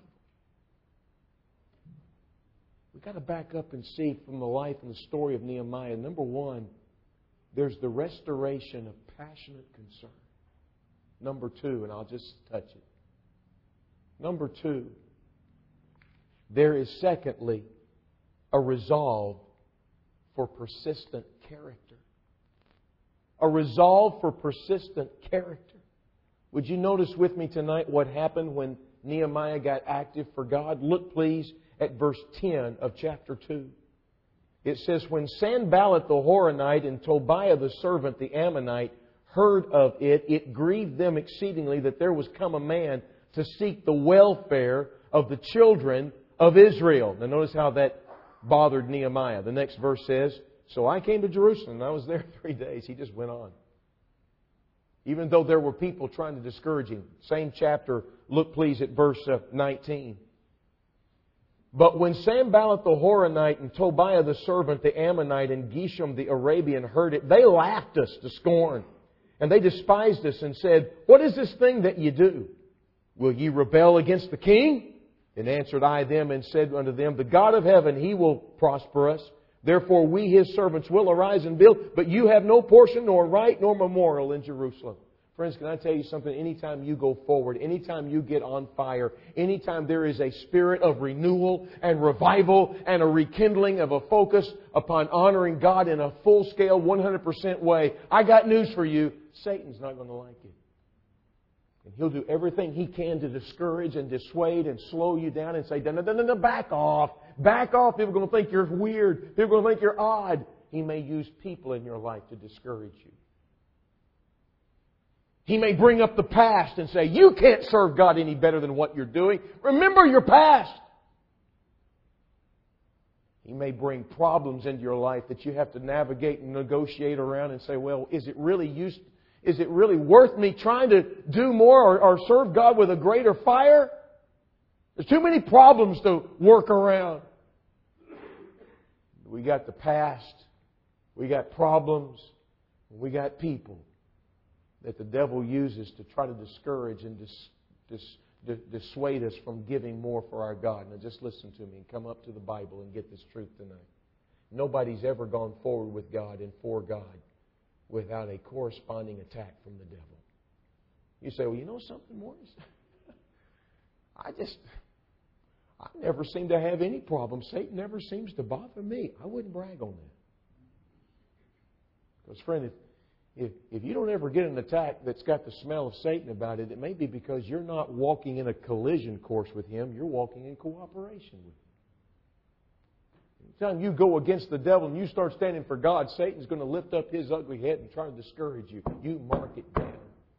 We've got to back up and see from the life and the story of Nehemiah. Number one, there's the restoration of passionate concern. Number two, and I'll just touch it. Number two, there is secondly a resolve for persistent character. A resolve for persistent character. Would you notice with me tonight what happened when Nehemiah got active for God? Look please at verse ten of chapter two. It says, when Sanballat the Horonite and Tobiah the servant, the Ammonite, heard of it, it grieved them exceedingly that there was come a man to seek the welfare of the children of Israel. Now notice how that bothered Nehemiah. The next verse says, so I came to Jerusalem and I was there three days. He just went on. Even though there were people trying to discourage him. Same chapter, look please at verse nineteen. But when Sanballat the Horonite and Tobiah the servant, the Ammonite, and Geshem the Arabian heard it, they laughed us to scorn. And they despised us and said, what is this thing that ye do? Will ye rebel against the king? And answered I them and said unto them, the God of heaven, He will prosper us. Therefore we, His servants, will arise and build. But you have no portion, nor right, nor memorial in Jerusalem. Friends, can I tell you something? Anytime you go forward, anytime you get on fire, anytime there is a spirit of renewal and revival and a rekindling of a focus upon honoring God in a full-scale, one hundred percent way, I got news for you. Satan's not going to like it. And he'll do everything he can to discourage and dissuade and slow you down and say, no, no, no, no, back off. Back off. People are going to think you're weird. People are going to think you're odd. He may use people in your life to discourage you. He may bring up the past and say, you can't serve God any better than what you're doing. Remember your past. He may bring problems into your life that you have to navigate and negotiate around and say, well, is it really used, is it really worth me trying to do more or, or serve God with a greater fire? There's too many problems to work around. We got the past. We got problems. We got people that the devil uses to try to discourage and dis, dis, dissuade us from giving more for our God. Now just listen to me and come up to the Bible and get this truth tonight. Nobody's ever gone forward with God and for God without a corresponding attack from the devil. You say, well, you know something, Morris? I just, I never seem to have any problem. Satan never seems to bother me. I wouldn't brag on that. Because, friend, if, if, if you don't ever get an attack that's got the smell of Satan about it, it may be because you're not walking in a collision course with him. You're walking in cooperation with him. Anytime you go against the devil and you start standing for God, Satan's going to lift up his ugly head and try to discourage you. You mark it down.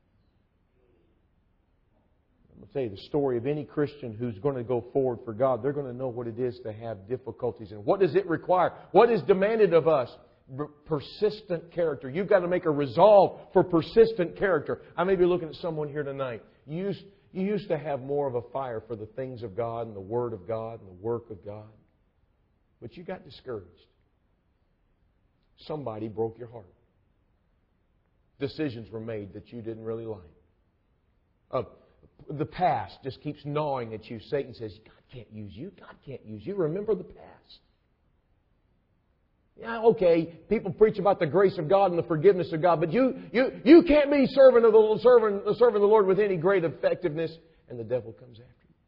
I'm going to tell you the story of any Christian who's going to go forward for God. They're going to know what it is to have difficulties. And what does it require? What is demanded of us? Persistent character. You've got to make a resolve for persistent character. I may be looking at someone here tonight. You used, you used to have more of a fire for the things of God and the Word of God and the work of God. But you got discouraged. Somebody broke your heart. Decisions were made that you didn't really like. Uh, the past just keeps gnawing at you. Satan says, God can't use you. God can't use you. Remember the past. Yeah, okay, people preach about the grace of God and the forgiveness of God, but you you you can't be serving of the serving, serving the Lord with any great effectiveness, and the devil comes after you.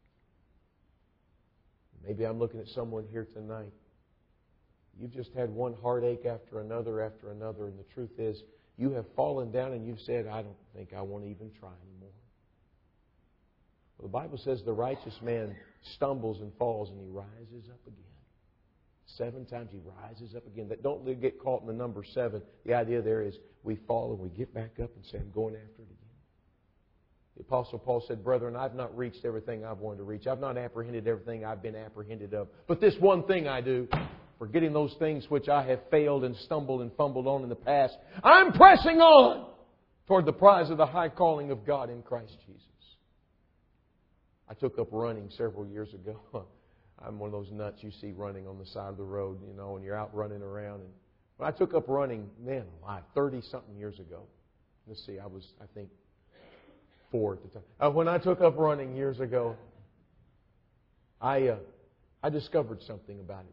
Maybe I'm looking at someone here tonight. You've just had one heartache after another after another, and the truth is, you have fallen down and you've said, I don't think I want to even try anymore. Well, the Bible says the righteous man stumbles and falls and he rises up again. Seven times he rises up again. Don't get caught in the number seven. The idea there is we fall and we get back up and say, I'm going after it again. The Apostle Paul said, Brethren, I've not reached everything I've wanted to reach. I've not apprehended everything I've been apprehended of. But this one thing I do, forgetting those things which I have failed and stumbled and fumbled on in the past, I'm pressing on toward the prize of the high calling of God in Christ Jesus. I took up running several years ago. I'm one of those nuts you see running on the side of the road, you know, and you're out running around. And when I took up running, man alive, thirty-something years ago. Let's see, I was, I think, four at the time. Uh, when I took up running years ago, I uh, I discovered something about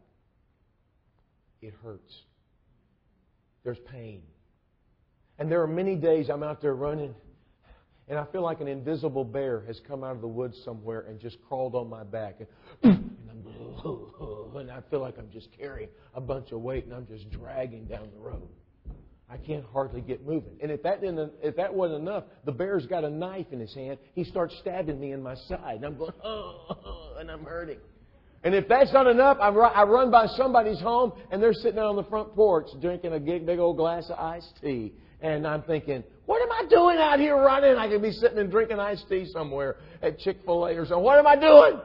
it. It hurts. There's pain. And there are many days I'm out there running, and I feel like an invisible bear has come out of the woods somewhere and just crawled on my back. And, and, I'm, and I feel like I'm just carrying a bunch of weight and I'm just dragging down the road. I can't hardly get moving. And if that didn't, if that wasn't enough, the bear's got a knife in his hand. He starts stabbing me in my side. And I'm going, oh, and I'm hurting. And if that's not enough, I run by somebody's home and they're sitting out on the front porch drinking a big, big old glass of iced tea. And I'm thinking, what am I doing out here running? I could be sitting and drinking iced tea somewhere at Chick-fil-A or something. What am I doing?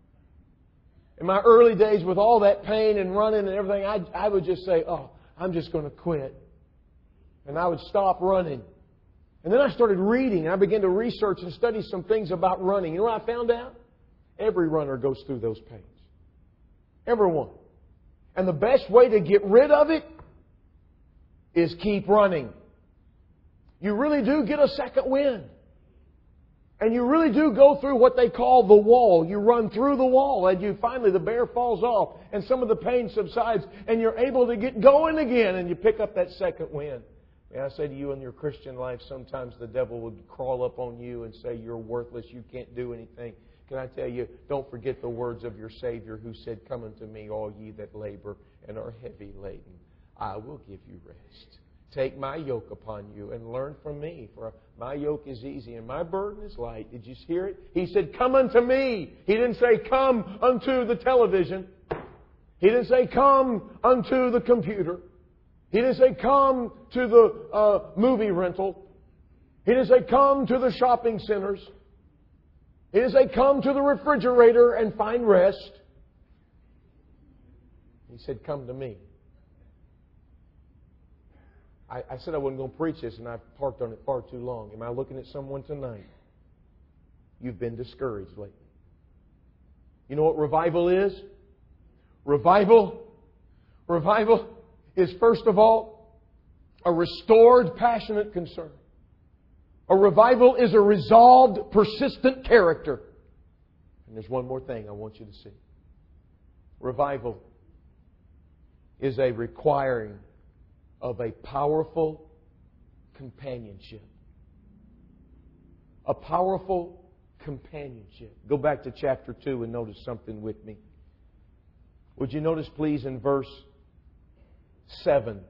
In my early days with all that pain and running and everything, I, I would just say, oh, I'm just going to quit. And I would stop running. And then I started reading. And I began to research and study some things about running. You know what I found out? Every runner goes through those pains. Everyone. And the best way to get rid of it is keep running. You really do get a second wind. And you really do go through what they call the wall. You run through the wall and you finally, the bear falls off and some of the pain subsides and you're able to get going again and you pick up that second wind. May I say to you, in your Christian life, sometimes the devil would crawl up on you and say, you're worthless, you can't do anything. Can I tell you, don't forget the words of your Savior who said, come unto me, all ye that labor and are heavy laden. I will give you rest. Take my yoke upon you and learn from me, for my yoke is easy and my burden is light. Did you hear it? He said, come unto me. He didn't say, come unto the television. He didn't say, come unto the computer. He didn't say, come to the uh, movie rental. He didn't say, come to the shopping centers. He didn't say, come to the refrigerator and find rest. He He said, come to me. I, I said I wasn't going to preach this, and I've parked on it far too long. Am I looking at someone tonight? You've been discouraged lately. You know what revival is? Revival, revival is first of all a restored, passionate concern. A revival is a resolved, persistent character. And there's one more thing I want you to see. Revival is a requiring of a powerful companionship. A powerful companionship. Go back to chapter two and notice something with me. Would you notice, please, in verse seven?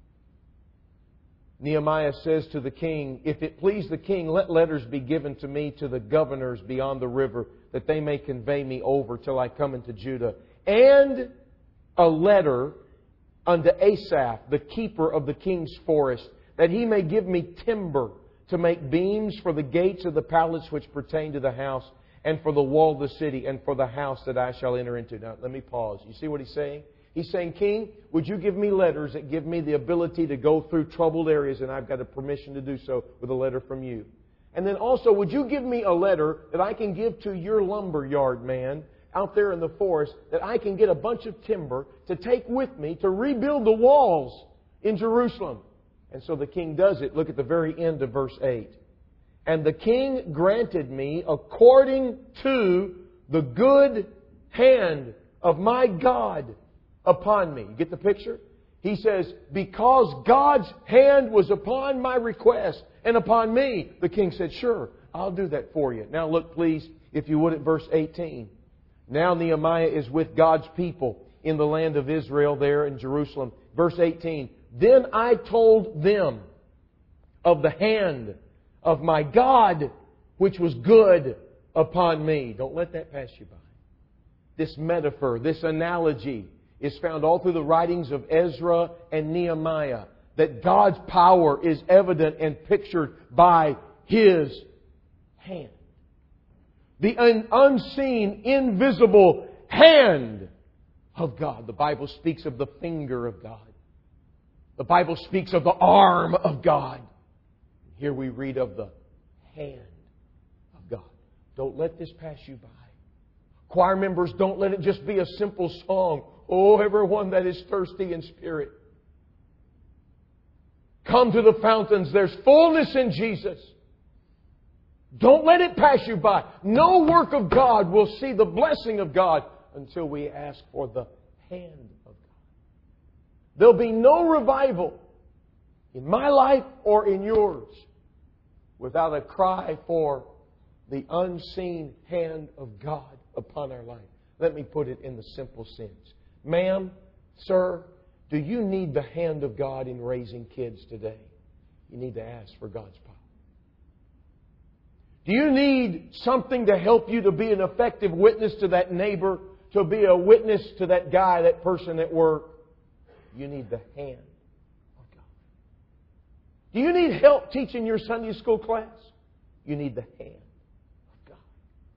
Nehemiah says to the king, if it please the king, let letters be given to me to the governors beyond the river, that they may convey me over till I come into Judah. And a letter unto Asaph, the keeper of the king's forest, that he may give me timber to make beams for the gates of the palace which pertain to the house, and for the wall of the city, and for the house that I shall enter into. Now, let me pause. You see what he's saying? He's saying, King, would you give me letters that give me the ability to go through troubled areas, and I've got a permission to do so with a letter from you. And then also, would you give me a letter that I can give to your lumber yard man out there in the forest, that I can get a bunch of timber to take with me to rebuild the walls in Jerusalem? And so the king does it. Look at the very end of verse eight. And the king granted me according to the good hand of my God upon me. You get the picture? He says, because God's hand was upon my request and upon me, the king said, sure, I'll do that for you. Now look, please, if you would, at verse eighteen. Now Nehemiah is with God's people in the land of Israel there in Jerusalem. Verse eighteen. Then I told them of the hand of my God, which was good upon me. Don't let that pass you by. This metaphor, this analogy is found all through the writings of Ezra and Nehemiah. That God's power is evident and pictured by His hand. The un- unseen, invisible hand of God. The Bible speaks of the finger of God. The Bible speaks of the arm of God. Here we read of the hand of God. Don't let this pass you by. Choir members, don't let it just be a simple song. Oh, everyone that is thirsty in spirit, come to the fountains. There's fullness in Jesus. Don't let it pass you by. No work of God will see the blessing of God until we ask for the hand of God. There'll be no revival in my life or in yours without a cry for the unseen hand of God upon our life. Let me put it in the simple sense. Ma'am, sir, do you need the hand of God in raising kids today? You need to ask for God's power. Do you need something to help you to be an effective witness to that neighbor, to be a witness to that guy, that person at work? You need the hand of God. Do you need help teaching your Sunday school class? You need the hand of God.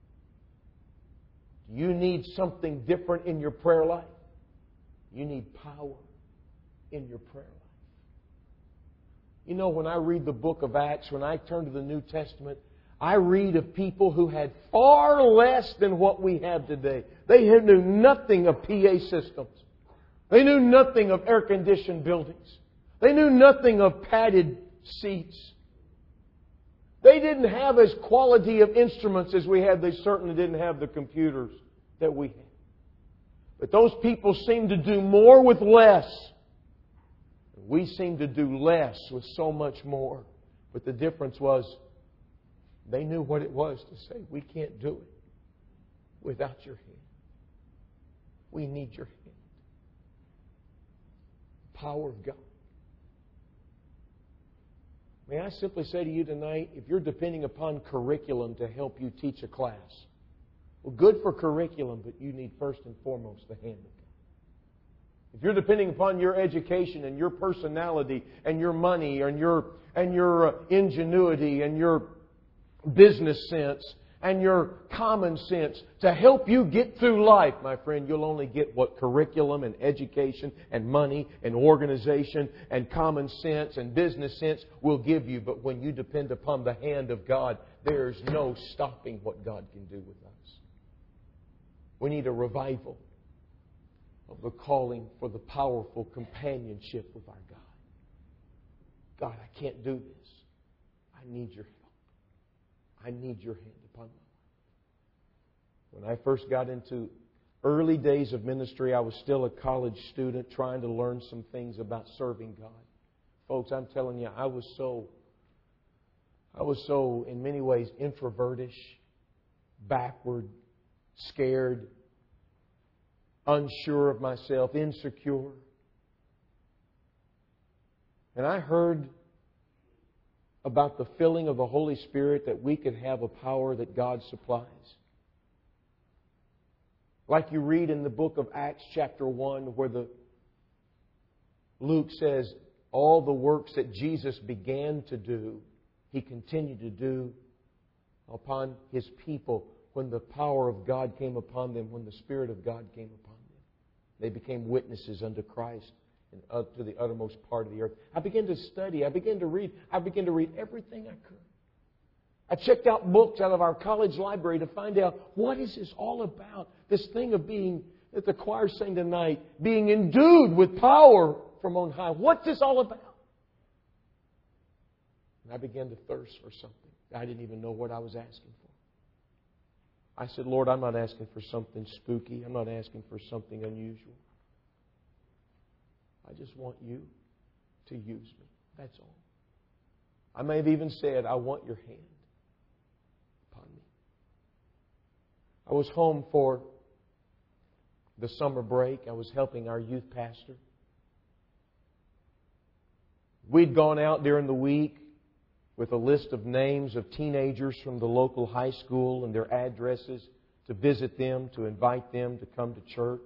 Do you need something different in your prayer life? You need power in your prayer life. You know, when I read the book of Acts, when I turn to the New Testament, I read of people who had far less than what we have today. They knew nothing of P A systems. They knew nothing of air-conditioned buildings. They knew nothing of padded seats. They didn't have as quality of instruments as we had. They certainly didn't have the computers that we had. But those people seemed to do more with less. We seem to do less with so much more. But the difference was, they knew what it was to say, we can't do it without your hand. We need your hand. Power of God. May I simply say to you tonight, if you're depending upon curriculum to help you teach a class, well, good for curriculum, but you need first and foremost the hand of God. If you're depending upon your education and your personality and your money and your and your ingenuity and your business sense and your common sense to help you get through life, my friend, you'll only get what curriculum and education and money and organization and common sense and business sense will give you. But when you depend upon the hand of God, there's no stopping what God can do with us. We need a revival of the calling for the powerful companionship with our God. God, I can't do this. I need your help. I need your hand upon my life. When I first got into early days of ministry, I was still a college student trying to learn some things about serving God. Folks, I'm telling you, I was so, I was so, in many ways, introvertish, backward, scared, unsure of myself, insecure. And I heard about the filling of the Holy Spirit, that we could have a power that God supplies. Like you read in the book of Acts chapter one, where the Luke says, all the works that Jesus began to do, He continued to do upon His people when the power of God came upon them, when the Spirit of God came upon them. They became witnesses unto Christ and up to the uttermost part of the earth. I began to study. I began to read. I began to read everything I could. I checked out books out of our college library to find out, what is this all about? This thing of being, that the choir sang tonight, being endued with power from on high. What's this all about? And I began to thirst for something. I didn't even know what I was asking for. I said, Lord, I'm not asking for something spooky. I'm not asking for something unusual. I just want you to use me. That's all. I may have even said, I want your hand upon me. I was home for the summer break. I was helping our youth pastor. We'd gone out during the week with a list of names of teenagers from the local high school and their addresses to visit them, to invite them to come to church.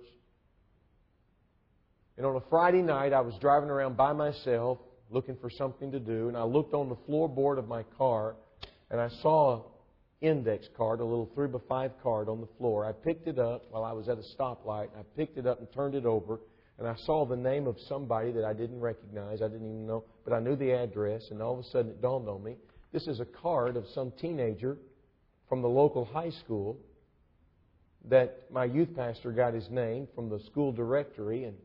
And on a Friday night, I was driving around by myself looking for something to do, and I looked on the floorboard of my car, and I saw an index card, a little three by five card on the floor. I picked it up while I was at a stoplight. I picked it up and turned it over, and I saw the name of somebody that I didn't recognize. I didn't even know, but I knew the address, and all of a sudden it dawned on me, this is a card of some teenager from the local high school that my youth pastor got his name from the school directory, and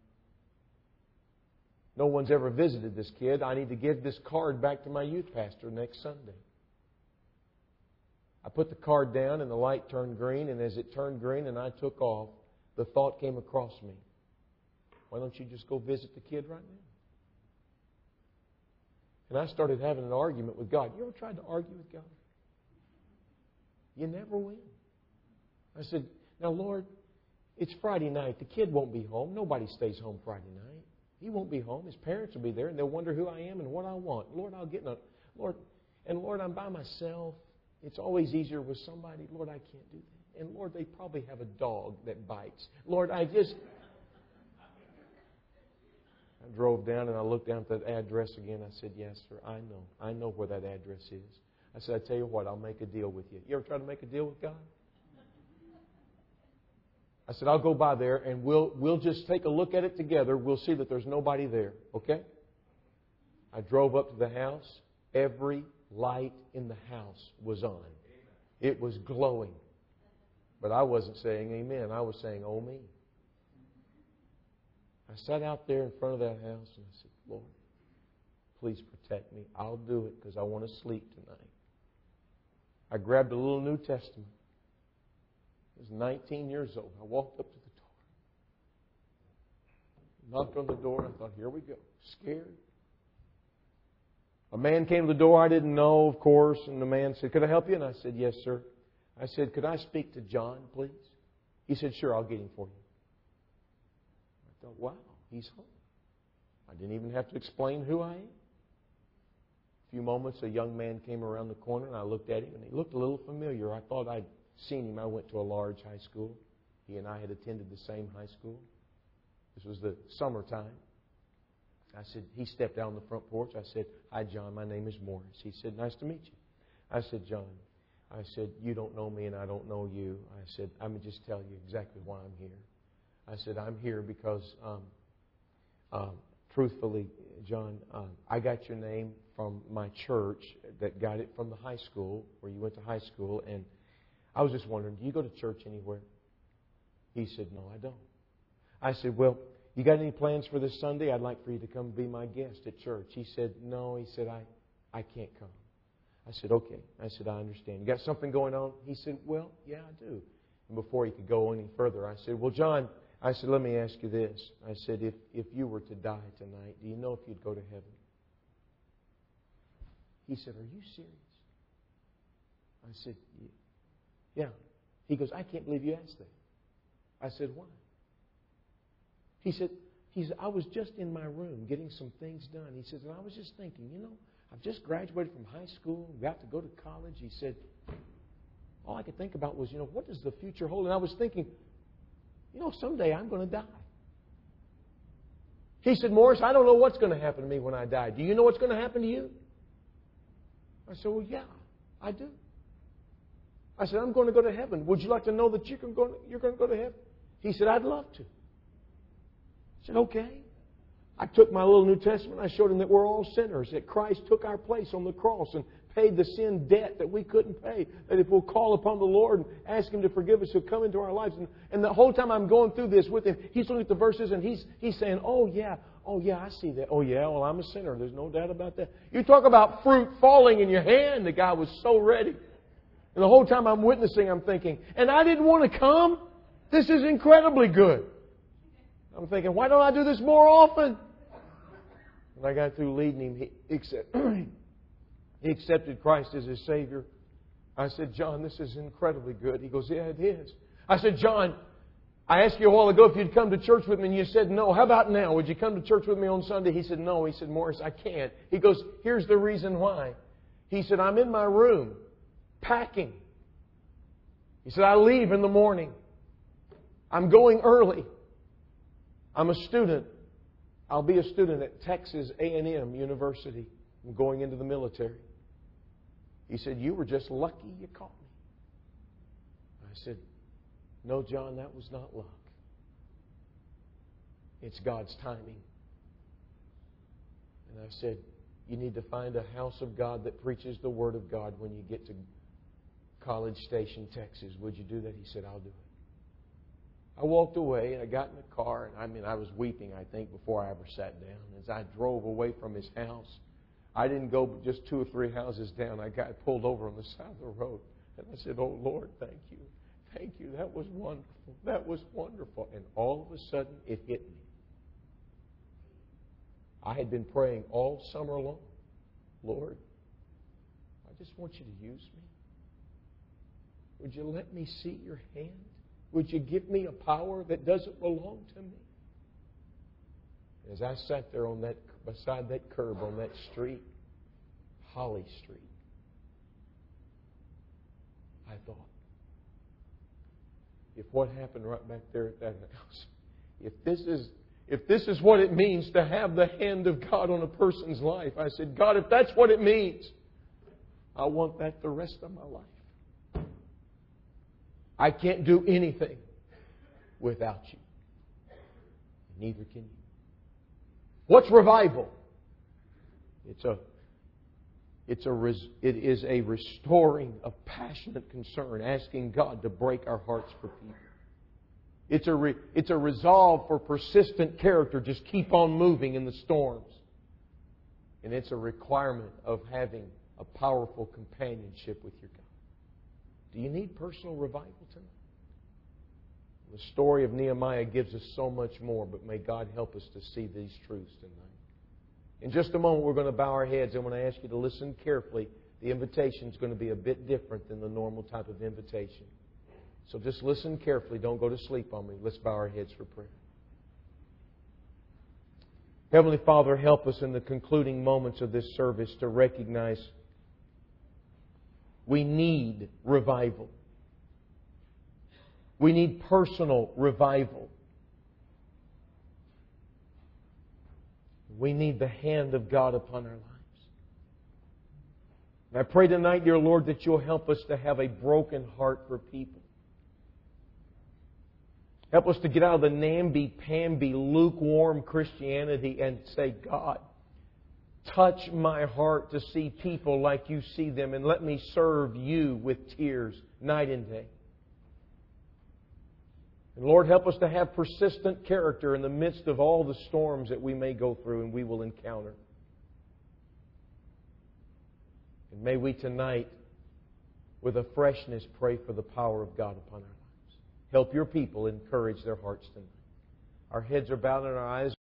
no one's ever visited this kid. I need to give this card back to my youth pastor next Sunday. I put the card down and the light turned green, and as it turned green and I took off, the thought came across me. Why don't you just go visit the kid right now? And I started having an argument with God. You ever tried to argue with God? You never win. I said, now Lord, it's Friday night. The kid won't be home. Nobody stays home Friday night. He won't be home. His parents will be there, and they'll wonder who I am and what I want. Lord, I'll get in a... Lord, and Lord, I'm by myself. It's always easier with somebody. Lord, I can't do that. And Lord, they probably have a dog that bites. Lord, I just... I drove down and I looked down at that address again. I said, yes, sir, I know. I know where that address is. I said, I tell you what, I'll make a deal with you. You ever try to make a deal with God? I said, I'll go by there and we'll we'll just take a look at it together. We'll see that there's nobody there. Okay? I drove up to the house. Every light in the house was on. It was glowing. But I wasn't saying amen. I was saying, oh me. I sat out there in front of that house and I said, Lord, please protect me. I'll do it because I want to sleep tonight. I grabbed a little New Testament. I was nineteen years old. I walked up to the door. Knocked on the door and I thought, here we go. Scared. A man came to the door I didn't know, of course, and the man said, could I help you? And I said, yes, sir. I said, could I speak to John, please? He said, sure, I'll get him for you. I thought, wow, he's home. I didn't even have to explain who I am. A few moments, a young man came around the corner and I looked at him and he looked a little familiar. I thought I'd seen him. I went to a large high school. He and I had attended the same high school. This was the summertime. I said, he stepped out on the front porch. I said, hi, John, my name is Morris. He said, nice to meet you. I said, John, I said, you don't know me and I don't know you. I said, I'm going to just tell you exactly why I'm here. I said, I'm here because, um, um, truthfully, John, um, I got your name from my church that got it from the high school, where you went to high school, and I was just wondering, do you go to church anywhere? He said, no, I don't. I said, well, you got any plans for this Sunday? I'd like for you to come be my guest at church. He said, no. He said, I, I can't come. I said, okay. I said, I understand. You got something going on? He said, well, yeah, I do. And before he could go any further, I said, well, John, I said, let me ask you this. I said, if, if you were to die tonight, do you know if you'd go to heaven? He said, are you serious? I said, yeah. He goes, I can't believe you asked that. I said, why? He said, he said, I was just in my room getting some things done. He said, and I was just thinking, you know, I've just graduated from high school, got to go to college. He said, all I could think about was, you know, what does the future hold? And I was thinking, you know, someday I'm going to die. He said, Morris, I don't know what's going to happen to me when I die. Do you know what's going to happen to you? I said, well, yeah, I do. I said, I'm going to go to heaven. Would you like to know that you're going to, you're going to go to heaven? He said, I'd love to. I said, okay. I took my little New Testament. I showed him that we're all sinners, that Christ took our place on the cross and paid the sin debt that we couldn't pay. That if we'll call upon the Lord and ask Him to forgive us, He'll come into our lives. And, and the whole time I'm going through this with him, he's looking at the verses and he's he's saying, oh yeah, oh yeah, I see that. Oh yeah, well I'm a sinner. There's no doubt about that. You talk about fruit falling in your hand. The guy was so ready. And the whole time I'm witnessing, I'm thinking, and I didn't want to come? This is incredibly good. I'm thinking, why don't I do this more often? When I got through leading him, he, accept, he accepted Christ as his Savior. I said, John, this is incredibly good. He goes, yeah, it is. I said, John, I asked you a while ago if you'd come to church with me, and you said no. How about now? Would you come to church with me on Sunday? He said, no. He said, Morris, I can't. He goes, here's the reason why. He said, I'm in my room packing. He said, I leave in the morning. I'm going early. I'm a student. I'll be a student at Texas A and M University. I'm going into the military. He said, you were just lucky you caught me. I said, no, John, that was not luck. It's God's timing. And I said, you need to find a house of God that preaches the Word of God when you get to College Station, Texas. Would you do that? He said, I'll do it. I walked away and I got in the car, and I mean, I was weeping, I think, before I ever sat down. As I drove away from his house, I didn't go just two or three houses down. I got pulled over on the side of the road. And I said, oh, Lord, thank you. Thank you. That was wonderful. That was wonderful. And all of a sudden, it hit me. I had been praying all summer long. Lord, I just want you to use me. Would you let me see your hand? Would you give me a power that doesn't belong to me? As I sat there on that beside that curb on that street, Holly Street, I thought, if what happened right back there at that house, if this is if this is what it means to have the hand of God on a person's life, I said, God, if that's what it means, I want that the rest of my life. I can't do anything without you. Neither can you. What's revival? It's a, it's a, it is a restoring of passionate concern, asking God to break our hearts for people. It's a, re, it's a resolve for persistent character, just keep on moving in the storms. And it's a requirement of having a powerful companionship with your God. Do you need personal revival tonight? The story of Nehemiah gives us so much more, but may God help us to see these truths tonight. In just a moment, we're going to bow our heads. I want to ask you to listen carefully. The invitation is going to be a bit different than the normal type of invitation. So just listen carefully. Don't go to sleep on me. Let's bow our heads for prayer. Heavenly Father, help us in the concluding moments of this service to recognize we need revival. We need personal revival. We need the hand of God upon our lives. And I pray tonight, dear Lord, that You'll help us to have a broken heart for people. Help us to get out of the namby-pamby, lukewarm Christianity and say, God, touch my heart to see people like You see them, and let me serve You with tears night and day. And Lord, help us to have persistent character in the midst of all the storms that we may go through and we will encounter. And may we tonight, with a freshness, pray for the power of God upon our lives. Help Your people encourage their hearts tonight. Our heads are bowed and our eyes